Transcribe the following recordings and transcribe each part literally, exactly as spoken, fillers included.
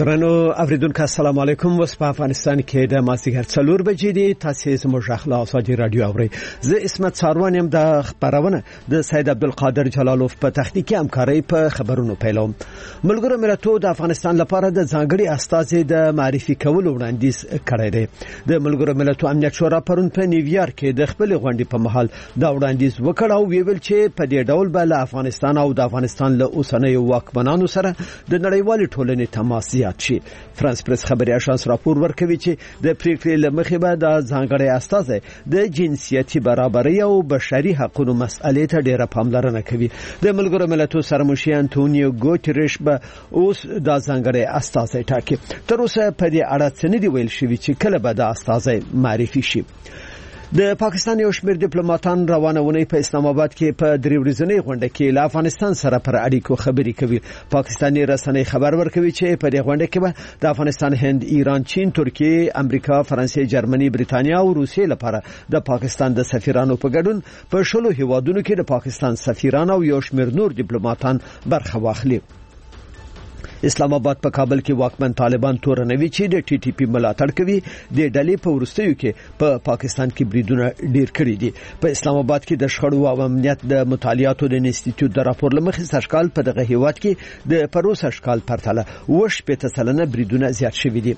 درنو اوریدونکو السلام علیکم. وس په افغانستان کې د مازیګر څلور بجې دي. تاسو زموږ اخلاص ازادي رادیو اورئ. زه اسمت ساروان يم. د خبرونه د سید عبدالقادر جلالوف په تخنیکی همکارۍ په خبرونو پیلوم. ملګرو ملتونو د افغانستان لپاره د ځانګړي استازي د معرفي کولو وړاندیز کړی دی. د ملګرو ملتونو امنیت شورا پرون په نیویارک کې د خپل غونډې په محل دا وړاندیز وکړ او ویل چې په دې ډول به له افغانستان او د افغانستان له اوسنیو واکمنانو سره د نړیوال ټولنې تماس زیات شي. فرانس پریس خبري اژانس راپور ورکوي چې د پریکړې لمخې به د ځانګړي استازي د جنسيتي برابرۍ او بشري حقوقو مسئلې ته ډېره پاملرنه کوي. د ملګرو ملتونو سرمشي انټونیو ګوتریش به اوس د ځانګړي استازي ټاکي. تر اوسه په دې اړه څه نه دی ویل شوی چې کله به د استازي معرفي شي. د پاکستان یو شمېر ډیپلوماټان روانه ونی په اسلام آباد کې په درې ورځنۍ غونډه کې له افغانستان سره پر اړیکو خبرې کوي. پاکستاني رسنۍ خبر ورکوي چې په دې غونډه کې به د افغانستان، هند، ایران، چین، ترکیه، امریکا، فرانسې، جرمني، بریتانیا او روسیې لپاره د پاکستان د سفیرانو په ګډون په شلو هیوادونو کې د پاکستان سفیران او یو شمېر نور ډیپلوماټان برخه واخلي. اسلام آباد په کابل کې واکمن طالبان تورنوي چې د ټي ټي پی ملاتړ کوي. د ډلې په ورستیو کې په پا پاکستان کې بریدونه ډیر کړي دي. په اسلام آباد کې د شخړو او امنیت د مطالعاتو د انسټیټیوټ د راپور لمخې سرشکال په دغه هیواد کې د پروسه شکال پرتله وش په تسلنه بریدونه زیات شوي دي.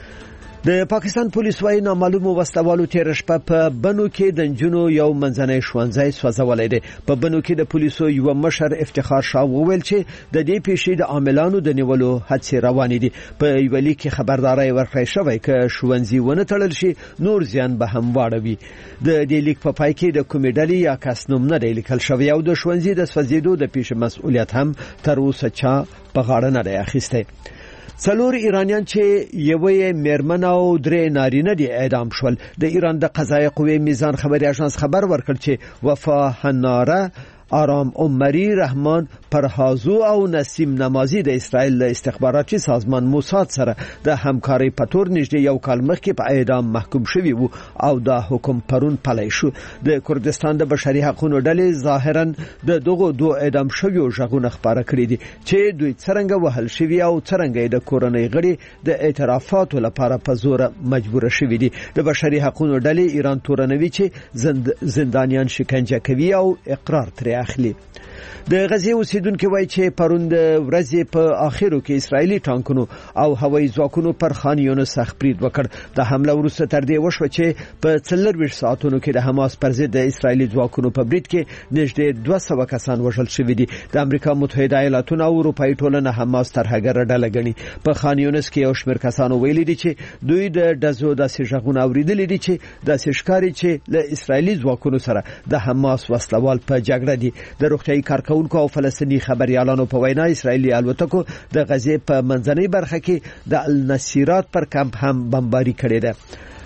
د پاکستان پولیس وايي نامعلومو وسلوالو تیر شپه په بنو کې د جنونو یو منځنۍ ښوونځی سوځولای دی. په بنو کې د پولیسو یو مشر افتخار شاه وویل چې د دې پیښې د عاملانو د نیولو هڅې روانې دي. په یو لیک کې خبرداري ورکړی شوی چې ښوونځي ونه تړل شي نور زیان به هم واړوي. د دې لیک په پای کې د کومې ډلې یا کس نوم نه دی لیکل شوی او د ښوونځي د سوځېدو د پیښې مسؤلیت هم تر اوسه چا په غاړه نه دی اخیستی. څلور ایرانیان چې یوې میرمن او درې نارینه دي اعدام شول. د ایران د قضایي قوې میزان خبري اژانس خبر ورکړ چې وفا حناره، آرام عمری، رحمان پرهازو او نسیم نمازی د اسرائیل له استخباراتي سازمان موساد سره د همکارۍ په تور نږدې یو کال مخکې په اعدام محکوم شوي وو او دا حکم پرون پلی شو. د کردستان د بشري حقوقو ډلې ظاهرا د دغو دوه اعدام شویو ژغونه خبره کړې دي چې دوی څرنګه وهل شوي او څرنګه د کورنۍ غړي د اعترافاتو لپاره په زور مجبور شوي دي. د بشري حقوقو ډلې ایران تورنوي چې زند زندانیان شکنجه کوي او اقرار ترې اخلي. د غزې اوسیدونکو وایي چې پرون د ورځې په اخرو کې اسرایلی ټانکونو او هوایي ځواکونو پر خان یونس برید وکړ. د حمله وروسته تر دې وشو چې په څلور ساعتونو کې د حماس پر ضد د اسرایلی ځواکونو په برید کې نږدې دوه سوه کسان وژل شوي دي. د امریکا متحده ایالاتونو او اروپایي ټولنه حماس ترهګره ډله ګڼي. په خان یونس کې یو شمېر کسانو ویلي دي چې دوی د ډزو داسې ژغونه اوریدلي دي چې داسې ښکاري چې له اسرایلی ځواکونو سره د حماس وسلوال په جګړه دي. د روغتیايي کارکونکو او فلسطیني خبريالانو په وینا اسرایلی الوتکو د غزې په منځنۍ برخه کې د النصیرات پر کمپ هم بمباري کړې ده.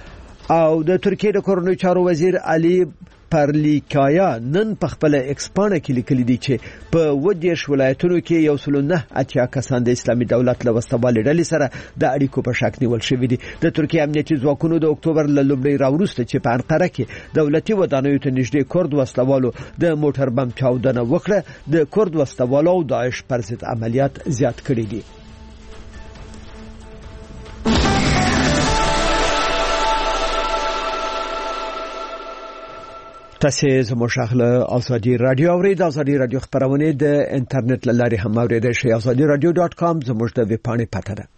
او د ترکیه د کورنۍ چارو وزیر علي پرلیکایا نن په خپل ایکسپانه کې لیکلي دي چې په ودیش ولایتونو کې یو سل نه اتیا کسان د اسلامي دولت له وسوالې ډلې سره د اړیکو په شک نیول شوي دي. د ترکیه امنیتي ځواکونو د اکتوبر له لومړۍ راوروسته چې په انقره کې دولتي ودانیو ته نږدې کورد وسلوالو د موټر بم چاودنه وکړه د کورد وسلوالو او داعش پر ضد عملیات زیات کړي دي. تاسو زموږ خپل ازادي رادیو اورئ. د ازادي رادیو خبرونه د انټرنیټ لارې هم اورئ شئ. ازادي رادیو ډاټ کام زموږ د ویب پاڼې پته ده.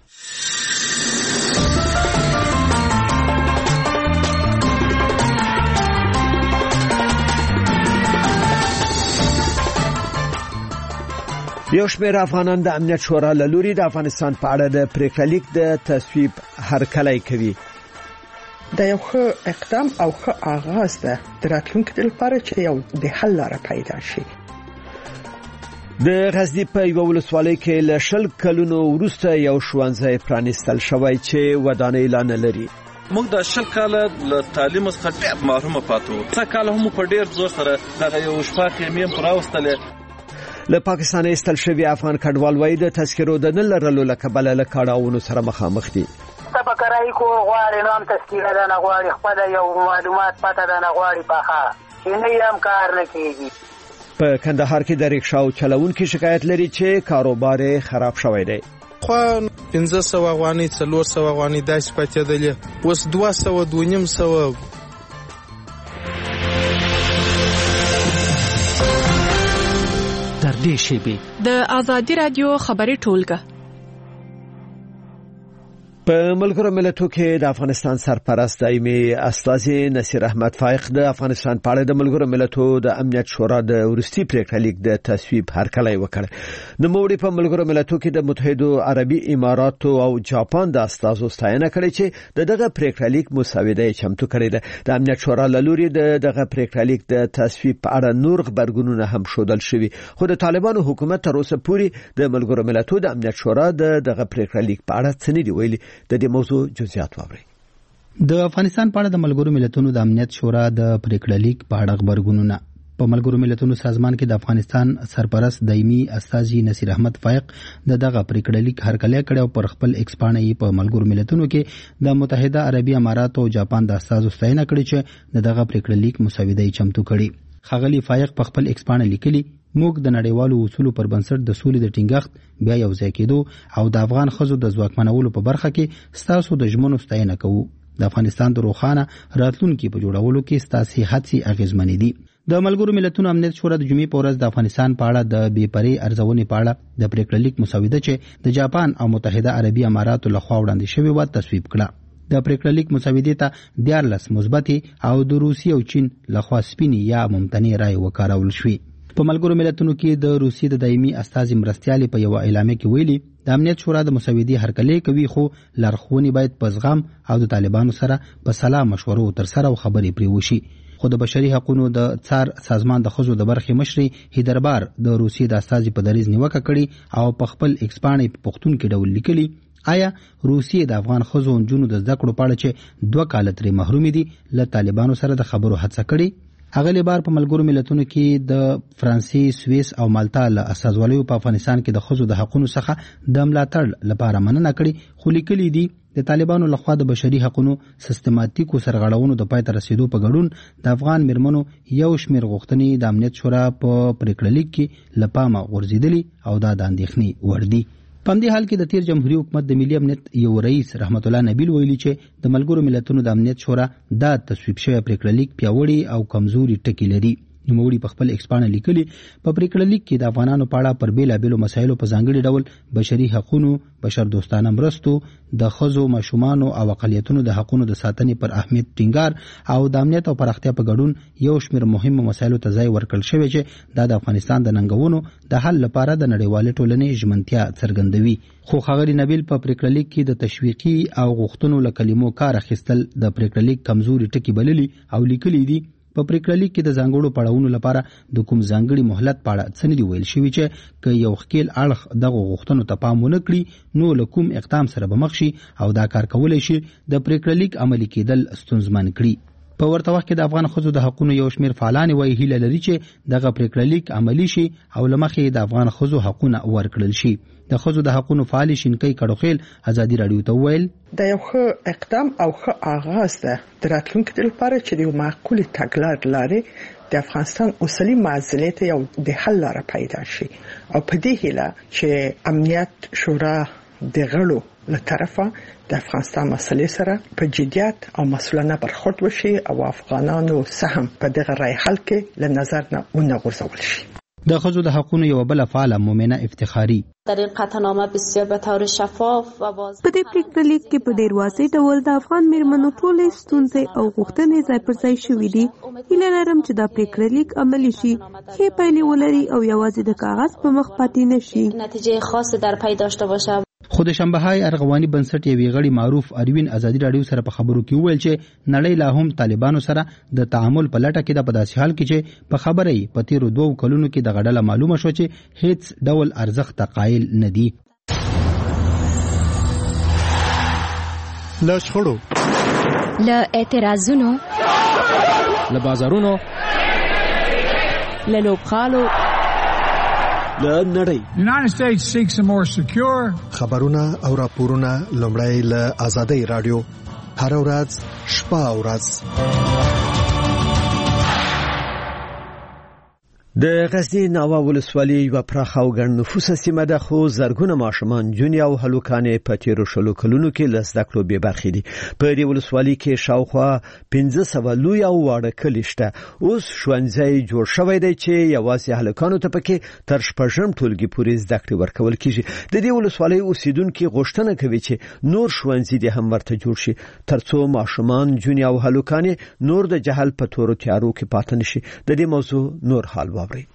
یو شمېر افغانان د امنیت شورا له لوري د افغانستان په اړه د پریکړه لیک د تصویب هرکلی کوي. دا یو ښه اقدام او ښه آغاز ده د راتلونکي لپاره چې یو د حل لاره پیدا شي. د غزنی په یو ولسوالۍ کې له شل کلونو وروسته یو ښوونځی پرانیستل شوی چې ودانۍ لا نه لري. موږ د شل کاله له تعلیم څخه ډېر محروم پاتو. څه کاله هم په ډېر زور سره دغه یو شپه خیمې پراوستلې. له پاکستان ایستل شوی افغان کډوال وایي د تذکرو د نه لرلو له کبله له کاڼاوونو سره مخامخ دي. تفکرای کو غواړي نام تذکره ده نه غواړي خپل یو معلومات پته ده نه غواړي پاخه چې نه یم کار نه کیږي. په کندهار کې د ریکشاو چلوونکو شکایت لري چې کاروبار خراب شوی دی. پخوا پنځه سوه افغانۍ څلور سوه افغانۍ داسې پاتېدلې، اوس دوه سوه دوه نیم سوه. در دې شیبې د آزادي رادیو خبري ټولګه په ملګرو ملتونو کې د افغانستان سرپرست دایمي استاذي نصیر احمد فائق د افغانستان په اړه د ملګرو ملتونو د امنیت شورا د ورستي پریکړه لیک د تصویب هرکلی وکړ. د موړي په ملګرو ملتونو کې د متحده عربي اماراتو او جاپان د استازو ستاینه کړې چې دغه پریکړه لیک مسوده چمتو کړې ده. د امنیت شورا له لوري دغه پریکړه لیک د تصویب په اړه نور خبرګونونه هم شودل شوي، خو د طالبانو حکومت تر اوسه پورې د ملګرو ملتونو د امنیت شورا دغه پریکړه لیک په اړه څه نه دی ویلي. د دې موضوع جزئیات واورئ. د افغانستان په اړه د ملګرو ملتونو د امنیت شورا د پریکړه لیک په اړه خبرګونونه. په ملګرو ملتونو سازمان کې د افغانستان سرپرست دایمي استاذي نصیر احمد فائق د دغه پریکړه لیک هرکلی کړی او پر خپل ایکس باندې په ملګرو ملتونو کې د متحده عربي اماراتو او جاپان د استازو ستاینه کړې چې دغه پریکړه لیک مسوده چمتو کړي. ښاغلي فائق په خپل ایکس باندې لیکلي، موږ د نړیوالو اصولو پر بنسټ د سولې د ټینګښت بیا یو ځای کېدو او د افغان ښځو د ځواکمنولو په برخه کې ستاسو د ژمنو ستاینه کوو. د افغانستان د روښانه راتلونکي په جوړولو کې ستاسو هڅې اغیزمنې دي. د ملګرو ملتونو امنیت شورا د جمعې په ورځ د افغانستان په اړه د بې پرې ارزونې په اړه د پریکړه لیک مسوده چې د جاپان او متحده عربي اماراتو لخوا وړاندې شوې و تصویب کړه. د پریکړه لیک مسودې ته دیارلس مثبتې او د روسیې او چین لخوا سپینې یا ممتنع رای وکارول شوې. په ملګرو ملتونو کې د روسیې د دایمي استازي مرستیالي په یو اعلامیه کې ویلي، د امنیت شورا د مسودې هرکلی کوي، خو لارښوونې باید په زغم او د طالبانو سره په سلا مشورو تر سره او خبرې پرې وشي. خو د بشري حقوقو د څار سازمان د ښځو د برخې مشري هیدربار د روسیې د استازي په دریځ نیوکه کړې او په خپل ایکس باندې په پښتون کې ډول لیکلي، آیا روسیې د افغان ښځو او نجونو د زده کړو په اړه چې دوه کاله ترې محرومې دي له طالبانو سره د خبرو هڅه کړې؟ اغلی بار په ملګرو ملتونو کې د فرانسې، سویس او مالټا له استازوالیو په افغانستان کې د ښځو د حقوقو څخه د ملاتړ لپاره مننه کړې، خو لیکلي دي د طالبانو لخوا د بشري حقوقو سیستماتیکو سرغړونو د پای ته رسیدو په ګډون د افغان میرمنو یو شمېر غوښتنې د امنیت شورا په پریکړه لیک کې له پامه غورځېدلي او دا د اندېښنې وړ دي. په همدې حال کې د تیر جمهوریت حکومت د ملي امنیت یو رئیس رحمت الله نبیل ویلي چې د ملګرو ملتونو د امنیت شورا دا تصویب شوی پریکړه لیک پیاوړي او کمزوري ټکي لري. نوموړي په خپل ایکس باندې لیکلي، په پریکړه لیک کې د افغانانو په اړه پر بیلابیلو مسایلو په ځانګړي ډول بشري حقوقو، بشر دوستانه مرستو، د ښځو، ماشومانو او اقلیتونو د حقوقو د ساتنې پر اهمیت ټینګار او د امنیت او پراختیا په ګډون یو شمېر مهمو مسایلو ته ځای ورکړل شوی چې دا د افغانستان د ننګونو د حل لپاره د نړیوالې ټولنې ژمنتیا څرګندوي. خو ښاغلي نبیل په پریکړه لیک کې د تشویقي او غوښتنو له کلمو کار اخیستل د پریکړه لیک کمزوري ټکي بللي او لیکلي دي. په پریکړه لیک کې د ځانګړو پړاوونو لپاره د کوم ځانګړي مهلت په اړه څه نه دي ویل شوي چې که یو ښکیل اړخ دغه غوښتنو ته پام ونه کړي نو له کوم اقدام سره به مخ شي او دا کار کولی شي د پریکړه لیک عملي کېدل ستونزمن کړي. په ورته وخت کې د افغان ښځو د حقوقو یو شمېر فعالان وایي هیله لري چې دغه پریکړه لیک عملي شي او له مخې د افغان ښځو حقونه ورکړل شي. د ښځو د حقوقو فعال شینکۍ کډوخیل ازادي رادیو ته وویل، دا یو ښه اقدام او ښه آغاز ده د راتلونکي لپاره چې د یو معقول تګلارې لارې د افغانستان اوسنی معضلې ته یو د حل لاره پیدا شي او په دې هیله چې امنیت شورا د غړو له طرفه د افغانستان مسلې سره په جديت او مسؤلانه برخورد وشي او افغانانو سهم په دغه رای حل کې له نظر نه ونغورځول شي. د ښځو د حقوقو یو بل فعال مومنه افتخاری در این قطعنامه بسیار به طور شفاف و واضح په دې پریکړه لیک کې په ډیر واضح ډول د افغان میرمنو ټولې ستونزې او غوښتنې ځای پر ځای شوې دي. هیله لرم چې دا پریکړه لیک عملي شي، ښې پایلې ولري او یوازې د کاغذ په مخ پاتې نشي. نتیجه خاصی در پی داشته باشه. خو د شنبهای ارغواني بنسټ یوې غړي معروف اروین ازادي رادیو سره په خبرو کې وویل چې نړۍ لا هم طالبانو سره د تعامل په لټه کې ده، په داسې حال کې چې په خبره یې په تیرو دوو کلونو کې د غډله معلومه شو چې هیڅ ډول ارزښت قایل نه دي. له شخړو، له اعتراضونو، له بازارونو، له لوبغالو، له نړۍ United States seeks a more secure خبرونه او راپورونه لومړی له آزادۍ رادیو هر ورځ شپه او ورځ. د غزنی ناوه ولسوالۍ یو پراخه او ګڼ نفوسه سیمه ده، خو زرګونه ماشومان جونې او هلکانې په تیرو شلو کلونو کې له زده کړو بې برخې دي. په دې ولسوالۍ کې شاوخوا پنځه سوه لوی او واړه کلي شته. اوس ښوونځی جوړ شوی دی چې یوازې هلکانو ته پکې تر شپږم ټولګي پورې زده کړې ورکول کیږي. د دې ولسوالۍ اوسیدونکي غوښتنه کوي چې نور ښوونځي دې هم ورته جوړ شي، ترڅو ماشومان جونې او هلکانې نور د جهل په تورو تیارو کې پاتې نشي. د دې موضوع نور حال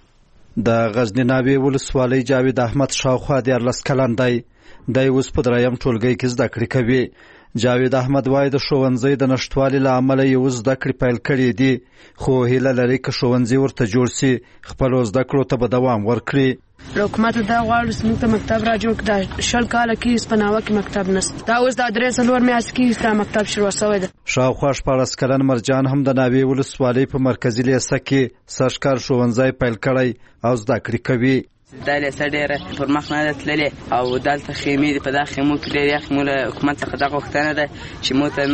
د غزنی ناوې ولسوالۍ جاوید احمد شاوخوا دیارلس کلن دی. دی اوس په دریم ټولګي کې زده کړې کوي. جاوید احمد وایي د ښوونځي د نشټوالي له امله یې اوس زده کړې پیل کړې دي، خو هیله لري که ښوونځي ورته جوړ سي خپلو زده کړو ته به دوام ورکړي. حکومت دا غواړي چې موږ ته مکتب را جوړ کړي. شل کاله کې په ناوه کې مکتب نشته، دا اوس د درې څلور میاشتې کې دا مکتب شروع شوی دی. شاوخوا شپاړس کلن مرجان هم د ناوې ولسوالۍ په مرکزي لیسه کې سږ کال ښوونځی پیل کړی او زده کړې کوي. دا لیسه ډېره پر مخ نه ده تللې او دلته خیمې دي. په دغه خیمو کې ډېر یخ. موږ له حکومت څخه دغه غوښتنه ده چې موږ ته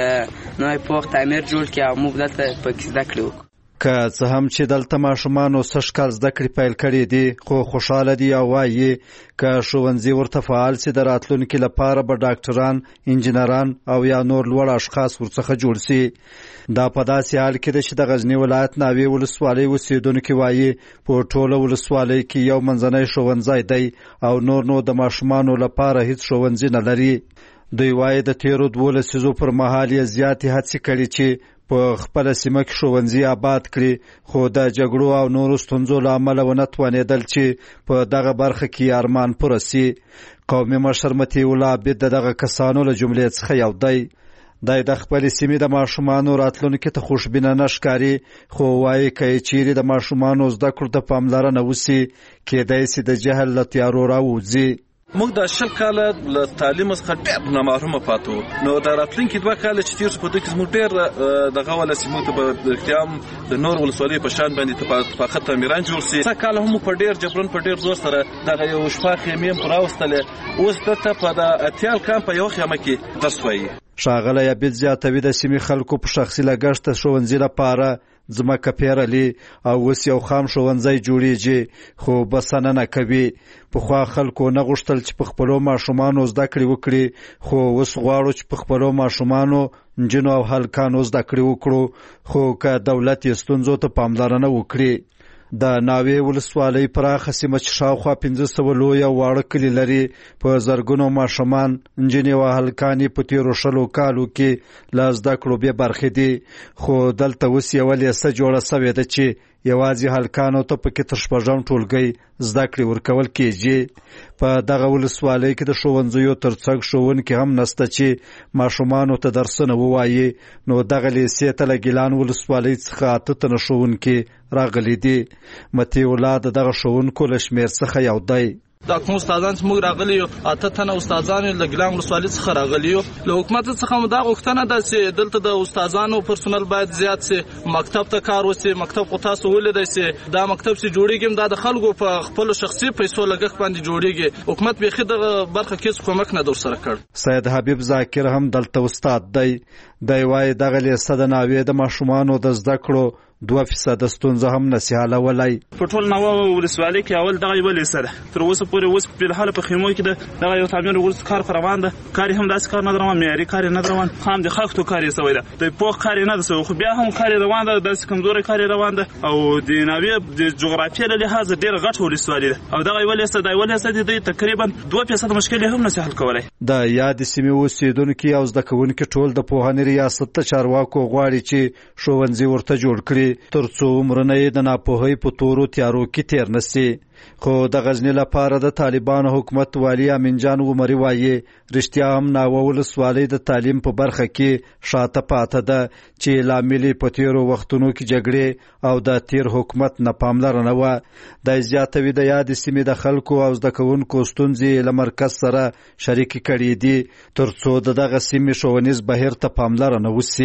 نوی پوخ تعمیر جوړ کړي او موږ دلته پکې زده کړې وکړو. که څه هم چې دلته ماشومانو سږ کال زده کړې پیل کړي دي، خو خوشحاله دي او وایي که ښوونځي ورته فعال سي د راتلونکي لپاره به ډاکټران، انجینران او یا نور لوړ اشخاص ورڅخه جوړ سي. دا په داسې حال کې ده چې د غزنی ولایت ناوې ولسوالۍ اوسیدونکي وایي په ټوله ولسوالۍ کې یو منځنی ښوونځی دی او نور نو د ماشومانو لپاره هیڅ ښوونځي نه لري. دوی وایي د تیرو دوو لسیزو پر مهال یې زیاتې هڅې کړي چې په خپله سیمه کې ښوونځي آباد کړي، خو د جګړو او نورو ستونزو له امله ونه توانېدل چې په دغه برخه کې ارمان پوره سي. قومي مشر مطیع الله عابد د دغه کسانو له جملې څخه یو دی. دی د خپلې سیمې د ماشومانو راتلونکي ته خوشبینه نه ښکاري، خو وایي که یې چیرې د ماشومانو زده کړو ته پاملرنه وسي کېدای سي د جهل له تیارو راووځي. موږ د شل کاله له تعلیم څخه ډېر نامحرومه پاتو، نو د راتلونکي دوه کاله چې تېر شو په دوی کې زموږ ډېر دغه ولسي موږ ته به رښتیا هم د نور ولسوالیو په شان باندې پاخه تعمیران جوړ سي. څه کاله هم په ډېر جبرن په ډېر زور سره دغه یو شپه خیمې هم راوستلې. اوس دلته په د اتیا کال په یوه خیمه کې درس وایي. ښاغلی عبید زیاتوي د سیمې خلکو په شخصي لګښت د ښوونځي لپاره ځمکه پیرلي او اوس یو خام ښوونځی جوړیږي، خو بسنه نه کوي. پخوا خلکو نه غوښتل چې په خپلو ماشومانو زده کړې وکړي، خو اوس غواړو چې په خپلو ماشومانو، نجونو او هلکانو زده کړې وکړو، خو که دولت یې ستونزو ته پاملرنه وکړي. د ناوې ولسوالۍ پراخه سیمه چې شاوخوا پنځه سوه لوی او واړه کلي لري، په زرګونو ماشومان، نجونې او هلکانې په تېرو شلو کالو کې له زده کړو بې برخې دي. خو دلته اوس یوه لیسه جوړه سوې ده چې یوازې هلکانو ته پکې تر شپږم ټولګۍ زده کړې ورکول کېږي. په دغه ولسوالۍ کې د ښوونځیو ترڅنګ ښوونکي هم نسته چې ماشومانو ته درسونه ووایي، نو دغه لیسې ته له ګیلان ولسوالۍ څخه اته تنه ښوونکي راغلي دي. مطیع الله د دغه ښوونکو له شمېر څخه یو دی. دا کوم استادان چې موږ راغلي یو اته تنه استادان له ګیلان ولسوالۍ څخه راغلي یو. له حکومت څخه مو دا غوښتنه ده چې دلته د استادانو پرسونل باید زیات سي، مکتب ته کار وسي. مکتب خو تاسو ولیدئ چې دا مکتب چې جوړیږي دا د خلکو په خپلو شخصي پیسو لګښت باندې جوړیږي. حکومت بیخي دغه برخه کې کومک نه در سره کړ. سید حبیب ذاکر هم دلته استاد دی. دی وایي دغه لیسه د ناوې د ماشومانو د زده کړو دوه فیصده ستونزه هم نسي حلولی. په ټول ناوه ولسوالۍ کې اول دغه یوه لیسه ده. تر اوسه پورې اوس فلحال په خیمو کې ده دغه یو تعمیر وروسته کار پر روان ده. کار یې هم داسې کار نه روان، معیاري کار یې نه روان، خام د خښتو کار یې سوی ده. د پوخ کار یې نه ده سوی، خو بیا هم کار یې روان ده، داسې کمزوری کار یې روان ده. او د ناوې د جغرافیې له لحاظه ډېره غټه ولسوالي ده او دغه یوه لیسه د یوه لیسه د دوی تقریبا دوه فیصده مشکل یې هم نسي حل کولی. د یادې سیمې اوسېدونکي او زده کوونکي ټول د پوهنې ریاست ته چارواکو غواړي چې ښوونځي ورته جوړ کړي، تر څو عمرونه یې د ناپوهۍ په تورو تیارو کې تیر نسي. خو د غزنی لپاره د طالبانو حکومت والی امین جان عمري وایي رښتیا هم ناوه ولسوالۍ د تعلیم په برخه کې شاته پاته ده، چې لامل په تیرو وختونو کې جګړې او د تیر حکومت نه پاملرنه وه. د زیاتوي د یادې سیمې د خلکو او زده کوونکو ستونزې له مرکز سره شریکې کړي دي، تر څو د دغه سیمې ښوونیز بهیر ته پاملرنه وسي.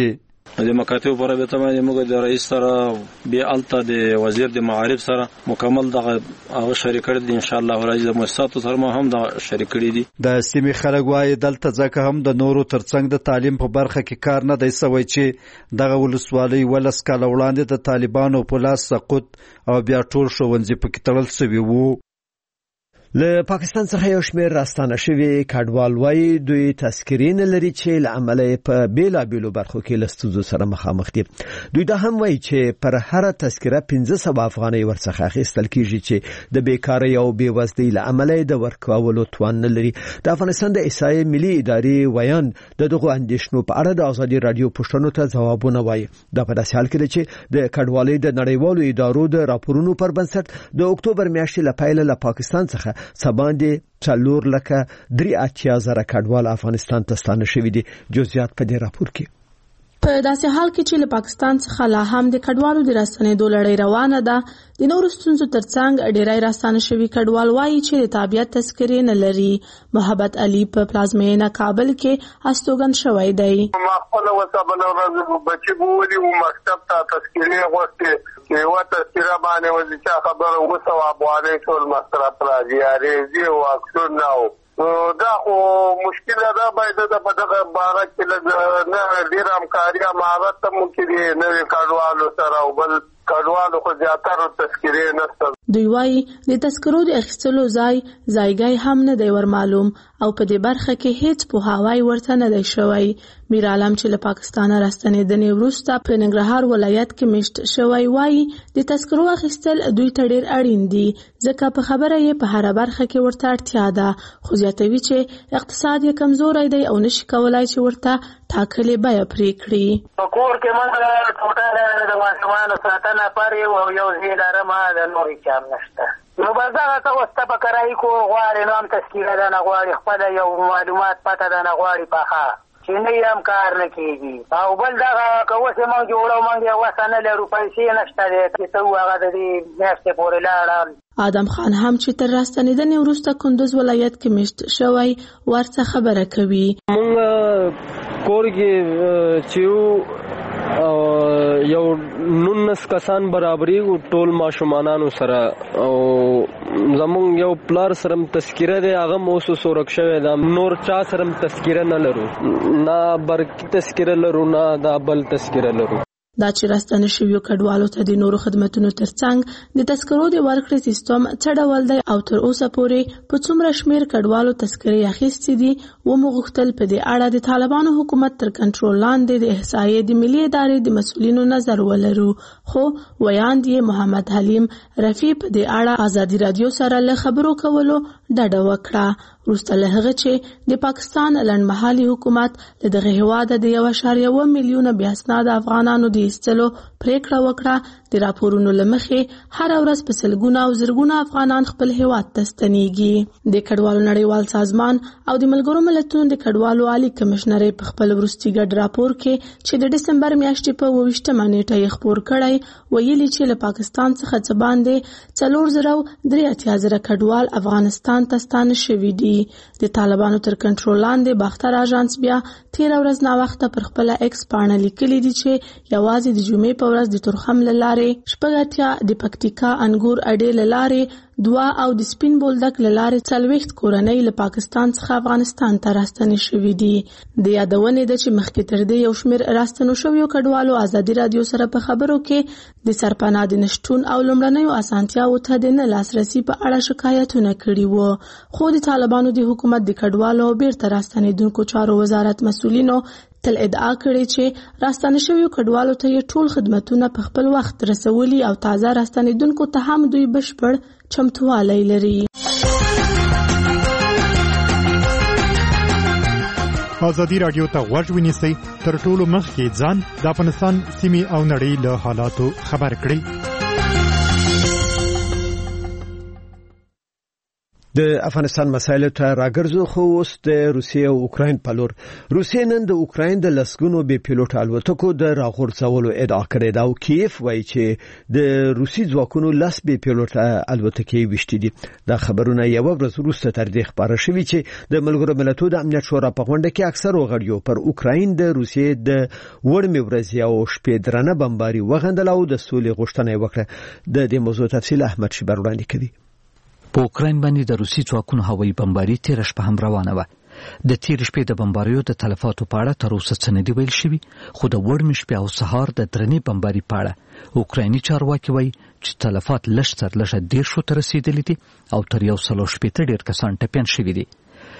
د مکاتب پر رابطه باندې موږ د رئیس سره به الته د وزیر د معارف سره مکمل دغه هغه شریک کړی ان شاء الله راځي د مؤسساتو سره هم د شریک کړی دي. د سیمې خلک وايي دلته ځکه هم د نورو ترڅنګ د تعلیم په برخه کې کار نه دی سوی چې دغه ولسوالۍ ولس کال وړاندې د طالبانو په لاس سقوط او بیا ټول ښوونځي پکې تړل شوي وو. له پاکستان څخه یو شمېر راستانه شوي کډوال وايي دوی تذکرې نه لري چې له امله په بیلابیلو برخو کې له ستونزو سره مخامخ دي. دوی دا هم وايي چې پر هر تذکره پنځه سوه افغانۍ ورڅخه اخیستل کیږي چې د بیکارۍ او بېوزلۍ له امله د ورکولو توان نه لري. د افغانستان د احصایې ملي ادارې ویان د دغو اندېښنو په اړه د ازادي راډیو پوښتنو ته ځوابونه وايي. دا په داسې حال کې ده چې د کډوالۍ د نړیوالو ادارو د راپورونو پر بنسټ د اکتوبر میاشتې له پیله له پاکستان څخه سباندې څلور لکه درې اتیا زره کډوال افغانستان ته ستانه شوي دي. جزئیات په دې راپور کې. په داسې حال کې چې له پاکستان څخه لا هم د کډوالو د راستنېدو لړۍ روانه ده، د نورو ستونزو ترڅنګ ډېری راستانه شوي کډوال وایي چې د تابعیت تذکرې نه لري. محبت علي په پلازمینه کابل کې استوګن شوی دی. ما خپل وسابله ورځ بچي بوولي او مکتب ته تذکرې غوښتې چې یوه تذکره باندې وځي چې خبره وسو افغانۍ ټول مصرف راځي ریزي او اکسون نه دا خو مشکل ده. باید د په دغه باره کې نه ډېر همکاري مهارت هم وکړي نوي کډوالو سره او بل کډوالو خو زیاتره تذکرې نشته. دوی وایي د تذکرو د اخیستلو ځای ځایګی هم نه دی ور معلوم او په دې برخه کې هیڅ پوهاوی ورته نه دی شوی. میر عالم چې له پاکستانه راستنېدنې وروسته په ننګرهار ولایت کې میشت شوی وایي د تذکرو اخیستل دوی ته ډېر اړین دي ځکه په خبره یې په هره برخه کې ورته اړتیا ده. خو زیاتوي چې اقتصاد یې کمزوری دی او نشي کولای چې ورته ټاکلې بیه پرې کړي. په کور کې موږ ټوټه د ماشومانو ساتنه پرې او یو ځای لرمه د نورې چا هم نشته. نو بس دغه ته اوس ته په کرایي کو غواړې نو هم تذکیره ده نه غواړي خپله یو معلومات پته ده نه غواړي پخه چې نه یې هم کار نه کېږي. او بل دغه که اوس یې موږ جوړو موږ یې وسه نه لرو پیسې نشته دی چې ته هغه د دې میاشتې پورې لاړل. آدم خان هم چې تر راستنېدنې وروسته کندوز ولایت کې میشت شوی ورڅه خبره کوي. مونږ کور کې چې او یو نونس کسان برابرې ټول ماشومانانو سره او زمونږ یو پلار سره تذکیره دی هغه مو اوس سورک شوی ده. نور چا سره تذکیره نه لرو، نه برقي تذکیره لرو نه دا بل تذکیره لرو. دا چې راستنه شویو کډوالو ته د نورو خدمتونو ترڅنګ د تذکرو د ورکړې سیستم څه ډول دی او تر اوسه پورې په څومره شمېر کډوالو تذکرې اخیستې دي ومو غوښتل په دې اړه د طالبانو حکومت تر کنټرول لاندې د احصایې د ملي ادارې د مسؤلینو نظر ولرو. خو ویاند یې محمد حلیم رفیع په دې اړه ازادي رادیو سره له خبرو کولو ډډه وکړه. وروسته له هغه چې د پاکستان لنډمهالي حکومت له دغه هېواده د یو اعشاریه اوه میلیونه بې اسناده افغانانو د ایستلو پریکړه وکړه. د راپورونو له مخې هره ورځ په سلګونه او زرګونه افغانان خپل هېواد ته ستنېږي. د کډوالو نړیوال سازمان او د ملګرو ملتونو د کډوالو عالي کمشنرۍ په خپل وروستي ګډ راپور کې چې د ډسمبر میاشتې په اووه ویشتمه نیټه یې خپور کړی ویلي چې له پاکستان څخه څه باندې څلور زره او درې اتیا زره کډوال افغانستان ته ستانه شوي دي. د طالبانو تر کنټرول لاندې باختر اژانس بیا تیره ورځ ناوخته پر خپله ایکس پاڼه لیکلي دي چې یوازې د جمعې په ورځ د تورخم له لارې شپږ اتیا د پکتیکا انګور اډې له لارې دوه او د سپین بولدک له لارې څلوېښت کورنۍ له پاکستان څخه افغانستان ته راستنې شوي دي. د یادونې ده چې مخکې تر دې یو شمېر راستنو شویو کډوالو ازادي رادیو سره په خبرو کې د سرپناه د نشتون او لومړنیو اسانتیاوو ته د نه لاسرسي په اړه شکایتونه کړي وو. خو د طالبانو د حکومت د کډوالو او بیرته راستنېدونکو چارو وزارت مسؤلینو تل ادعا کړې چې راستنه شویو کډوالو ته یې ټول خدمتونه په خپل وخت رسولي او تازه راستنېدونکو ته هم دوی بشپړ چمتوالی لري. ازادي راډیو ته غوږ ونیسئ تر ټولو مخکې ځان د افغانستان سیمې او نړۍ له حالاتو خبر کړئ. د افغانستان مسایلو ته راګرځو خو اوس د روسیې او اوکراین په لور. روسیې نن د اوکراین د لسګونو بې پیلوټ الوتکو د راغورځولو ادعا کړې ده او کیف وایي چې د روسي ځواکونو لس بې پیلوټ الوتکې وشتي دي. دا خبرونه یو ورځ وروسته تر دې خبره شوې چې د ملګرو ملتونو د امنیت شورا په غونډه کې اکثر غړیو پر اوکراین د روسیې د وړمې ورځې او شپې درنه بمباري وغندل او د سولې غوښتنه وکړه. د دې موضوع تفصیل احمد شبر وړاندې کوي. په اوکراین باندې د روسي ځواکونو هوایي بمباري تیر شپه هم روانه و. د تیر شپې د بمباریو د تلفاتو په اړه تر اوسه څه نه دی ویل شوي، خو د وړمې شپې او سهار د درنې بمباري په اړه اوکرایني چارواکي وایي چې تلفات لږ تر لږه دیرشو ته رسیدلي دي او تر یو سل او شپېته ډېر کسان ټپیان شوي دي.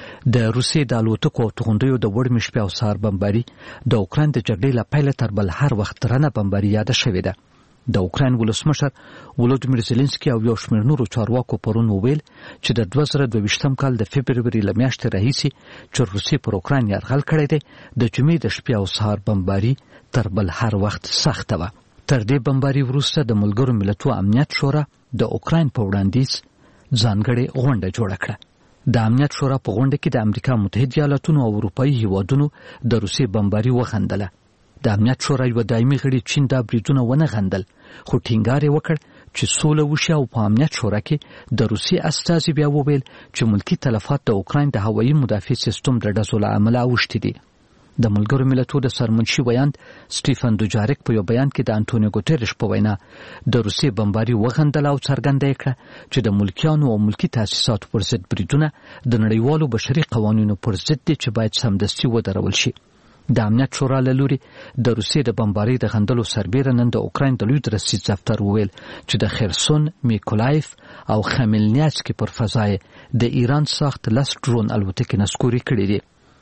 د روسیې د الوتکو او توغندیو د وړمې شپې او سهار بمباري د اوکراین د جګړې له پیله تر بل هر وخت درنه بمباري یاده شوې ده. د اوکراین ولسمشر ولودیمیر زيلنسکي او یو شمېر نورو چارواکو پرون وویل چې د دوه زره دوه ویشتم کال د فبروري له میاشتې راهیسې چې روسیې پر اوکراین یرغل کړی دی، د جمعې د شپې او سهار بمباري تر بل هر وخت سخته وه. تر دې بمباري وروسته د ملګرو ملتونو امنیت شورا د اوکراین په وړاندیز ځانګړې غونډه جوړه کړه. د امنیت شورا په غونډه کې د امریکا متحده ایالاتونو او اروپایي هیوادونو د روسیې بمباري وغندله. د امنیت شورا یو دایمي غړي چین دا بریدونه ونه غندل، خو ټینګار یې وکړ چې سوله وشي او په امنیت شورا کې د روسیې استازي بیا وویل چې ملکی تلفات د اوکراین د هوایي مدافع سیستم د ډزو له امله اوښتي دي. د ملګرو ملتونو د سرمنشي ویاند سټیفن دوجاریک په یو بیان کې د انټونیو ګوتریش په وینا د روسیې بمباري وغندل او څرګنده کړه چې د ملکیانو او ملکی تاسیساتو پر ضد بریدونه د نړیوالو بشري قوانینو پر ضد دي چې باید سمدستي ودرول شي. د امنیت شورا له لوري د روسیې د بمباري د غندلو سربیره نن د اوکراین د لوی درسي دفتر وویل چې د خرسون، میکولایف او خمیلنیاتسکي پر فضای د ایران ساخت لس ډرون الوتکې نسکوري کړي دي.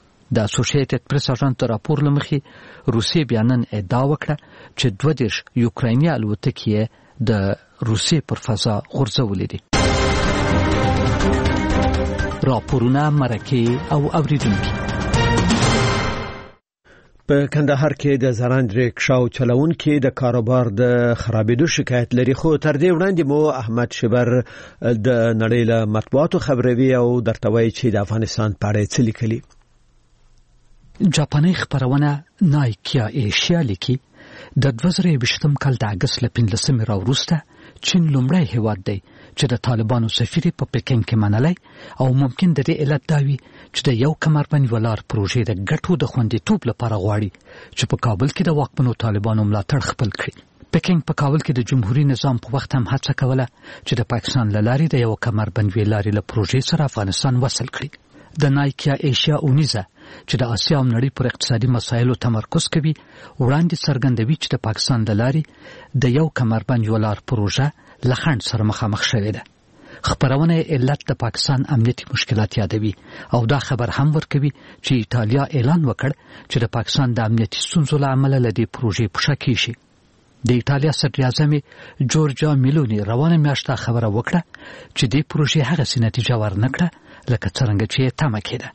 د اسوسییټډ پریس اژانس د راپور له مخې روسیې بیا نن ادعا وکړه چې دوه دېرش یوکرایني الوتکې د روسیې پر فضا غورځولې دي. راپورونه، مرکې او اوریدونکي. په کندهار کې د زرنج ریکشاو چلونکي د کاروبار د خرابېدو شکایت لري، خو تر دې وړاندې مو احمد شبر د نړۍ له مطبوعاتو خبروي او درته وایي چې د افغانستان په اړه څه لیکلي. جاپاني خبرونه نایکیا ایشیا لیکي د دوه زره یوویشتم کال د اګست له پنځلسمې راوروسته چین لومړی هیواد دی چې د طالبانو سفیر په پکین کې منلی او ممکن د دې علت دا وي چې د یو کمربند ولار پروژې د ګټو د خوندیتوب لپاره غواړي چې په کابل کې د واکمنو طالبانو ملاتړ خپل کړي. پکین په کابل کې د جمهوریت نظام په وخت هم هڅه کوله چې د پاکستان له لارې د یو کمربند ویلارې له پروژې سره افغانستان وصل کړي. د نایکیا ایشیا اونیزه چې د آسیا او نړۍ پر اقتصادي مسایلو تمرکز کوي وړاندې څرګندوي چې د پاکستان د لارې د یو کمربند ولار پروژه له خنډ سره مخامخ شوې ده. خبرونه علت د پاکستان امنیتي مشکلات یادوي او دا خبر هم ورکوي چې ایټالیا اعلان وکړ چې د پاکستان د امنیتي ستونزو له امله له دې پروژې په شا کیږي. د ایټالیا صدر اعظم جورجا میلونی روانه میاشته خبره وکړه چې دې پروژې هغه سي نتیجه ورنکړه لکه څنګه چې تمه کېده.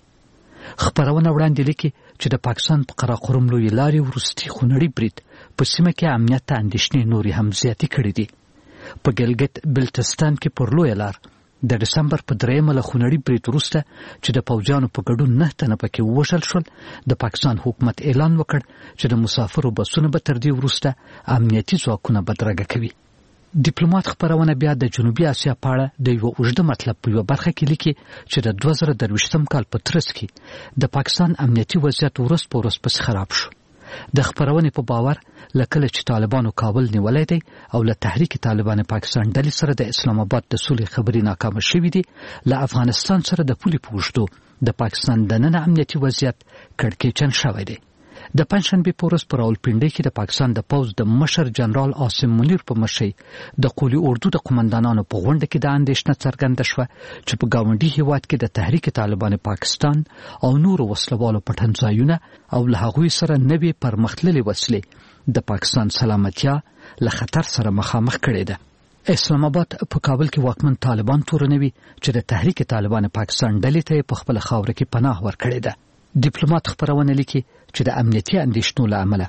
خبرونه وړاندې لیکي چې د پاکستان په قراقرم لوی لارې ورستي خونړي برید په سیمه کې امنیت ته اندېښنې نورې هم زیاتې کړې دي. په ګلګت بلتستان کې پر لوی لار د دسمبر په دریمه له خونړي برید وروسته چې د پوځیانو په ګډون نه تنه پکې ووژل شول، د پاکستان حکومت اعلان وکړ چې د مسافرو بسونه به تر دې وروسته امنیتي ځواکونه بدرګه کوي. ډیپلوماټ خبرونه بیا د جنوبي اسیا په اړه د یو اوږده مطلب په یو برخه کې لیکي چې د دوه زره درویشتم کال په ترڅ کې د پاکستان امنیتي وضعیت ورځ په ورځ پس خراب شو. د خبرونې په باور لکه چې طالبانو کابل نیولای دی او له تحریک طالبان پاکستان ډلې سره د اسلام آباد د سولې خبرې ناکامه شوې دي، له افغانستان سره د پولې په اوږدو د پاکستان دننه امنیتي وضعیت کړکېچن شوی دی. د پنځشنبې په ورځ په راولپنډۍ کې د پاکستان د پوځ د مشر جنرال عاصم منیر په مشرۍ د قولي اردو د قومندانانو په غونډه کې د اندېښنه څرګنده شوه چې په ګاونډي هیواد کې د تحریک طالبان پاکستان او نورو وسلوالو پټنځایونه او له هغوی سره نوې پرمختللې وسلې د پاکستان سلامتیا له خطر سره مخامخ کړې ده. اسلام آباد په کابل کې واکمن طالبان تورنوي چې د تحریک طالبان پاکستان ډلې ته په خپل خاور کې پناه ورکړې ده. ډیپلوماټ خبرونه لیکي چې د امنیتي اندېښنو له امله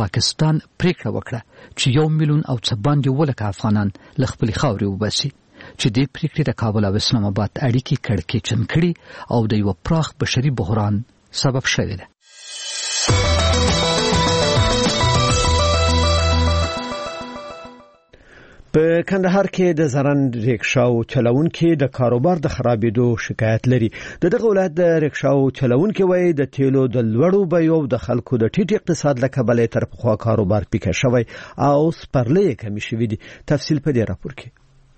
پاکستان پریکړه وکړه چې یو میلیون او څه باندې ولکه افغانان له خپلې خاورې وباسي چې د پریکړې د کابل او اسلام آباد اړیکې کړکېچن کړي او د یو پراخ بشري بحران سبب شوی دی. په کندهار کې د زرن ریکشاو چلونکي د کاروبار د خرابېدو شکایت لري. د دغه ولایت د ریکشاو چلونکي وایي د تیلو د لوړو بیو د خلکو د ټیټ اقتصاد له کبله تر پخوا کاروبار پیکه شوی او سپرلۍ کمی شوی دي. تفصیل په دې راپور کې.